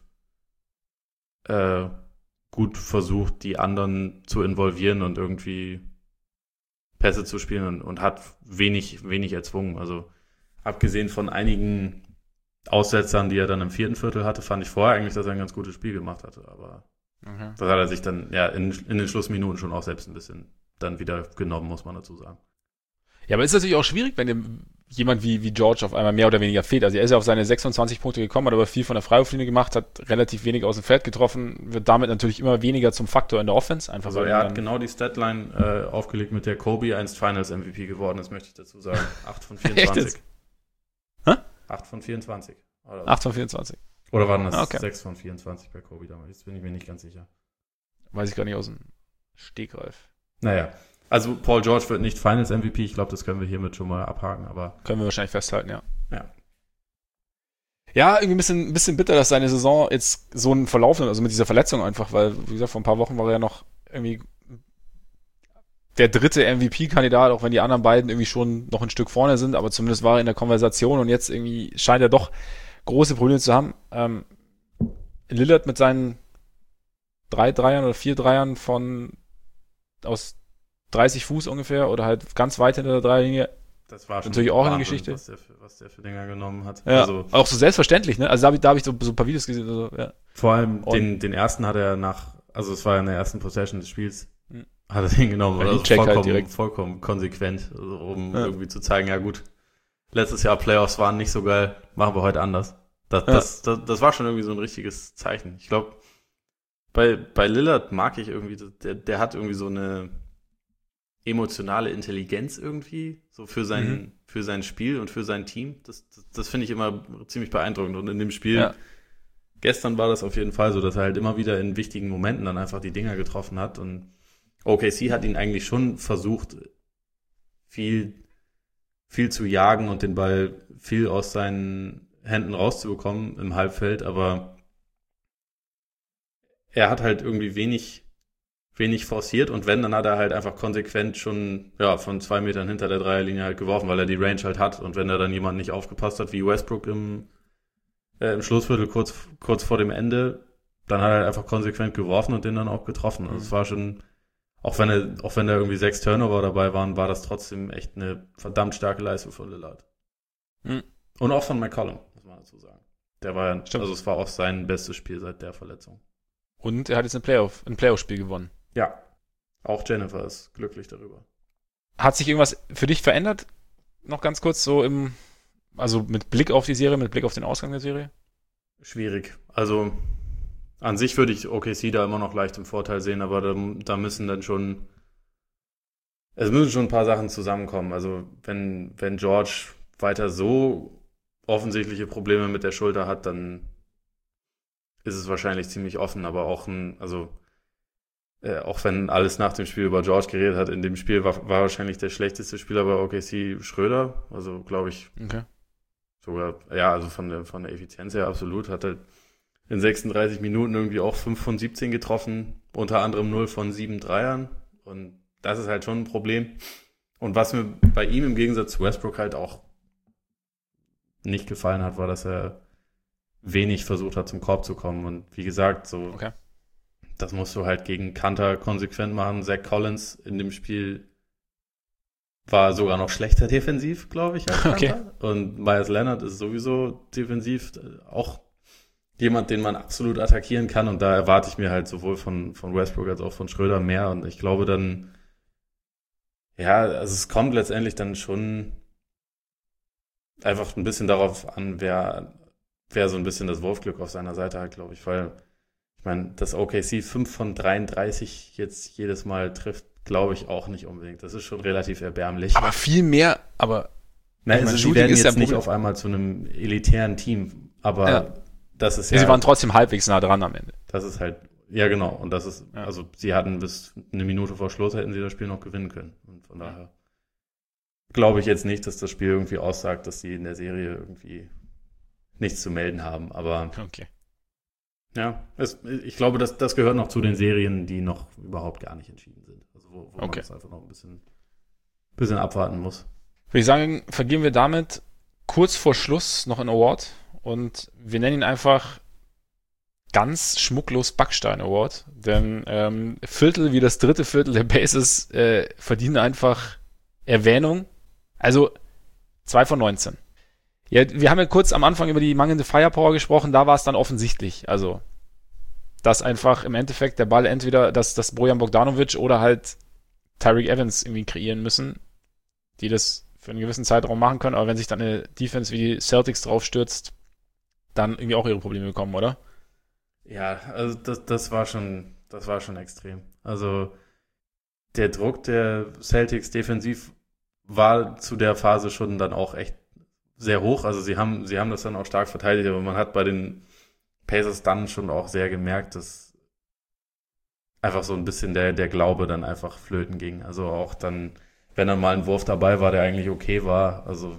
gut versucht, die anderen zu involvieren und irgendwie Pässe zu spielen und hat wenig erzwungen. Also abgesehen von einigen Aussetzern, die er dann im 4. Viertel hatte, fand ich vorher eigentlich, dass er ein ganz gutes Spiel gemacht hatte. Aber das hat er sich dann in den Schlussminuten schon auch selbst ein bisschen dann wieder genommen, muss man dazu sagen. Ja, aber ist natürlich auch schwierig, wenn dem jemand wie George auf einmal mehr oder weniger fehlt. Also er ist ja auf seine 26 Punkte gekommen, hat aber viel von der Freiwurflinie gemacht, hat relativ wenig aus dem Feld getroffen, wird damit natürlich immer weniger zum Faktor in der Offense. Einfach also er hat genau die Statline aufgelegt, mit der Kobe einst Finals MVP geworden ist, möchte ich dazu sagen. 8 von 24. Hä? 8 von 24. Oder 8 von 24. Oder waren das 6 von 24 bei Kobe damals? Jetzt bin ich mir nicht ganz sicher. Weiß ich gar nicht aus dem Stegreif. Naja. Also Paul George wird nicht Finals MVP, ich glaube, das können wir hiermit schon mal abhaken, aber können wir wahrscheinlich festhalten, ja. Ja, irgendwie ein bisschen bitter, dass seine Saison jetzt so einen Verlauf nimmt, also mit dieser Verletzung einfach, weil, wie gesagt, vor ein paar Wochen war er ja noch irgendwie der dritte MVP-Kandidat, auch wenn die anderen beiden irgendwie schon noch ein Stück vorne sind, aber zumindest war er in der Konversation und jetzt irgendwie scheint er doch große Probleme zu haben. Lillard mit seinen 3 Dreiern oder 4 Dreiern aus 30 Fuß ungefähr oder halt ganz weit hinter der Dreierlinie. Das war schon natürlich auch eine Geschichte. Was der für Dinger genommen hat. Ja, also, auch so selbstverständlich, ne? Also da hab ich so ein paar Videos gesehen. Also, ja. Vor allem den ersten hat er also es war ja in der ersten Possession des Spiels, hat er den genommen. Also vollkommen konsequent, also, um irgendwie zu zeigen, ja gut, letztes Jahr Playoffs waren nicht so geil, machen wir heute anders. Das war schon irgendwie so ein richtiges Zeichen. Ich glaube, bei Lillard mag ich irgendwie, der hat irgendwie so eine emotionale Intelligenz irgendwie, so für sein Spiel und für sein Team. Das finde ich immer ziemlich beeindruckend. Und in dem Spiel gestern war das auf jeden Fall so, dass er halt immer wieder in wichtigen Momenten dann einfach die Dinger getroffen hat. Und OKC hat ihn eigentlich schon versucht, viel zu jagen und den Ball viel aus seinen Händen rauszubekommen im Halbfeld, aber er hat halt irgendwie wenig wenig forciert und wenn, dann hat er halt einfach konsequent schon von 2 Metern hinter der Dreierlinie halt geworfen, weil er die Range halt hat und wenn da dann jemand nicht aufgepasst hat, wie Westbrook im Schlussviertel kurz vor dem Ende, dann hat er halt einfach konsequent geworfen und den dann auch getroffen. Also es war schon, auch wenn da irgendwie 6 Turnover dabei waren, war das trotzdem echt eine verdammt starke Leistung von Lillard. Mhm. Und auch von McCollum, muss man dazu sagen. Der war also es war auch sein bestes Spiel seit der Verletzung. Und er hat jetzt ein Playoff-Spiel gewonnen. Ja, auch Jennifer ist glücklich darüber. Hat sich irgendwas für dich verändert? Noch ganz kurz so also mit Blick auf die Serie, mit Blick auf den Ausgang der Serie? Schwierig. Also an sich würde ich OKC da immer noch leicht im Vorteil sehen, aber da müssen dann schon ein paar Sachen zusammenkommen. Also wenn George weiter so offensichtliche Probleme mit der Schulter hat, dann ist es wahrscheinlich ziemlich offen, aber auch auch wenn alles nach dem Spiel über George geredet hat, in dem Spiel war wahrscheinlich der schlechteste Spieler bei OKC Schröder, also glaube ich sogar, also von der Effizienz her absolut, hat er in 36 Minuten irgendwie auch 5 von 17 getroffen, unter anderem 0 von 7 Dreiern und das ist halt schon ein Problem und was mir bei ihm im Gegensatz zu Westbrook halt auch nicht gefallen hat, war, dass er wenig versucht hat, zum Korb zu kommen und wie gesagt, das musst du halt gegen Kanter konsequent machen. Zach Collins in dem Spiel war sogar noch schlechter defensiv, glaube ich, als Kanter. Und Myers Leonard ist sowieso defensiv auch jemand, den man absolut attackieren kann. Und da erwarte ich mir halt sowohl von Westbrook als auch von Schröder mehr. Und ich glaube dann, also es kommt letztendlich dann schon einfach ein bisschen darauf an, wer so ein bisschen das Wurfglück auf seiner Seite hat, glaube ich, weil ich meine, dass OKC 5 von 33 jetzt jedes Mal trifft, glaube ich auch nicht unbedingt. Das ist schon relativ erbärmlich. Aber viel mehr, sie werden jetzt nicht auf einmal zu einem elitären Team, aber das ist sie waren trotzdem halbwegs nah dran am Ende. Das ist halt, genau, und das ist, also sie hatten bis eine Minute vor Schluss, hätten sie das Spiel noch gewinnen können. Und von daher glaube ich jetzt nicht, dass das Spiel irgendwie aussagt, dass sie in der Serie irgendwie nichts zu melden haben, aber ja, ich glaube, das gehört noch zu den Serien, die noch überhaupt gar nicht entschieden sind. Also wo man das einfach noch ein bisschen abwarten muss. Würde ich sagen, vergeben wir damit kurz vor Schluss noch einen Award und wir nennen ihn einfach ganz schmucklos Backstein Award, denn Viertel wie das dritte Viertel der Pacers verdienen einfach Erwähnung. Also 2 von 19. Ja, wir haben ja kurz am Anfang über die mangelnde Firepower gesprochen, da war es dann offensichtlich. Also, dass einfach im Endeffekt der Ball entweder das Bojan Bogdanovic oder halt Tyreke Evans irgendwie kreieren müssen, die das für einen gewissen Zeitraum machen können, aber wenn sich dann eine Defense wie die Celtics drauf stürzt, dann irgendwie auch ihre Probleme bekommen, oder? Ja, also das war schon extrem. Also der Druck der Celtics defensiv war zu der Phase schon dann auch echt sehr hoch. Also sie haben das dann auch stark verteidigt, aber man hat bei den Pacers dann schon auch sehr gemerkt, dass einfach so ein bisschen der Glaube dann einfach flöten ging. Also auch dann, wenn dann mal ein Wurf dabei war, der eigentlich okay war, also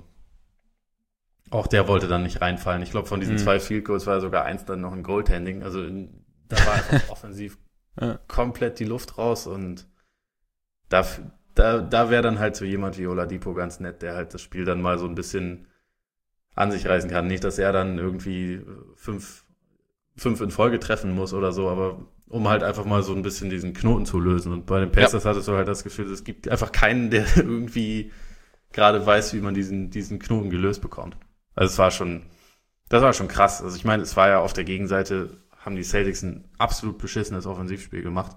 auch der wollte dann nicht reinfallen. Ich glaube, von diesen 2 Field Goals war sogar eins dann noch ein Goaltending. Also da war einfach offensiv komplett die Luft raus und da wäre dann halt so jemand wie Oladipo ganz nett, der halt das Spiel dann mal so ein bisschen an sich reißen kann. Nicht, dass er dann irgendwie 5 in Folge treffen muss oder so, aber um halt einfach mal so ein bisschen diesen Knoten zu lösen. Und bei den Pacers hattest du halt das Gefühl, es gibt einfach keinen, der irgendwie gerade weiß, wie man diesen Knoten gelöst bekommt. Also das war schon krass. Also ich meine, es war ja auf der Gegenseite, haben die Celtics ein absolut beschissenes Offensivspiel gemacht.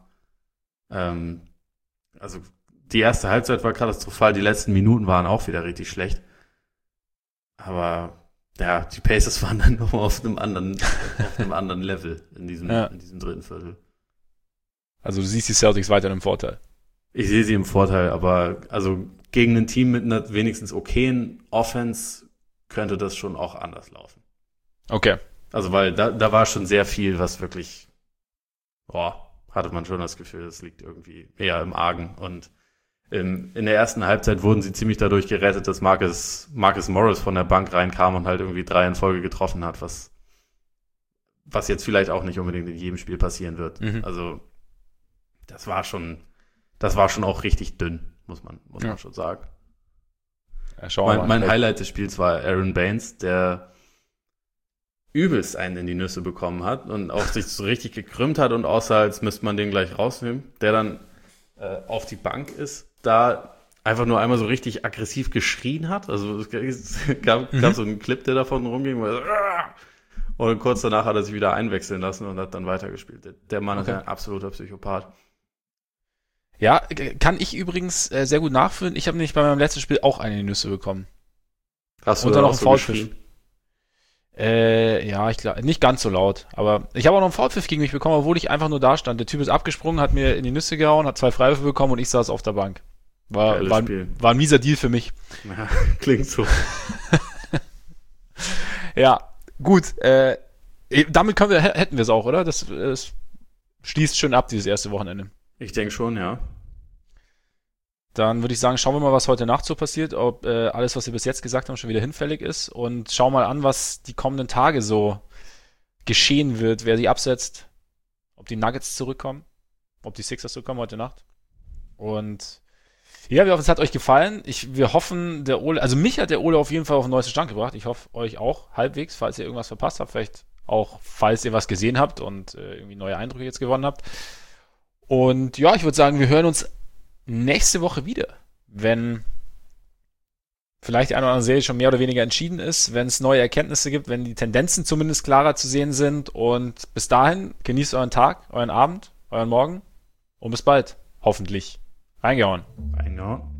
Also die erste Halbzeit war katastrophal, die letzten Minuten waren auch wieder richtig schlecht. Aber ja, die Pacers waren dann nochmal auf einem anderen Level in diesem dritten Viertel. Also du siehst die Celtics weiter im Vorteil. Ich sehe sie im Vorteil, aber also gegen ein Team mit einer wenigstens okayen Offense könnte das schon auch anders laufen. Okay. Also weil da war schon sehr viel, was wirklich, hatte man schon das Gefühl, das liegt irgendwie eher im Argen. Und in der ersten Halbzeit wurden sie ziemlich dadurch gerettet, dass Marcus Morris von der Bank reinkam und halt irgendwie 3 in Folge getroffen hat, was jetzt vielleicht auch nicht unbedingt in jedem Spiel passieren wird. Also das war schon auch richtig dünn, muss man schon sagen. Ja, mein Highlight des Spiels war Aaron Baines, der übelst einen in die Nüsse bekommen hat und auch sich so richtig gekrümmt hat und aussah, als müsste man den gleich rausnehmen, der dann auf die Bank ist, da einfach nur einmal so richtig aggressiv geschrien hat. Also es gab so einen Clip, der davon rumging, und kurz danach hat er sich wieder einwechseln lassen und hat dann weitergespielt. Der Mann ist ein absoluter Psychopath. Ja, kann ich übrigens sehr gut nachfühlen. Ich habe nämlich bei meinem letzten Spiel auch eine in die Nüsse bekommen. Hast du und da dann noch auch einen so Foulpfiff. geschrien? Ja, ich glaube, nicht ganz so laut. Aber ich habe auch noch einen Foulpfiff gegen mich bekommen, obwohl ich einfach nur da stand. Der Typ ist abgesprungen, hat mir in die Nüsse gehauen, hat 2 Freiwürfe bekommen und ich saß auf der Bank. War ein mieser Deal für mich. Ja, klingt so. Ja, gut. Damit hätten wir es auch, oder? Das schließt schön ab, dieses erste Wochenende. Ich denke schon, ja. Dann würde ich sagen, schauen wir mal, was heute Nacht so passiert, ob alles, was wir bis jetzt gesagt haben, schon wieder hinfällig ist und schauen mal an, was die kommenden Tage so geschehen wird, wer sie absetzt, ob die Nuggets zurückkommen, ob die Sixers zurückkommen heute Nacht. Und ja, wir hoffen, es hat euch gefallen. Wir hoffen, mich hat der Ole auf jeden Fall auf den neuesten Stand gebracht. Ich hoffe, euch auch halbwegs, falls ihr irgendwas verpasst habt, vielleicht auch, falls ihr was gesehen habt und irgendwie neue Eindrücke jetzt gewonnen habt. Und ja, ich würde sagen, wir hören uns nächste Woche wieder, wenn vielleicht die eine oder andere Serie schon mehr oder weniger entschieden ist, wenn es neue Erkenntnisse gibt, wenn die Tendenzen zumindest klarer zu sehen sind. Und bis dahin, genießt euren Tag, euren Abend, euren Morgen und bis bald. Hoffentlich. Reingehauen. Reingehauen.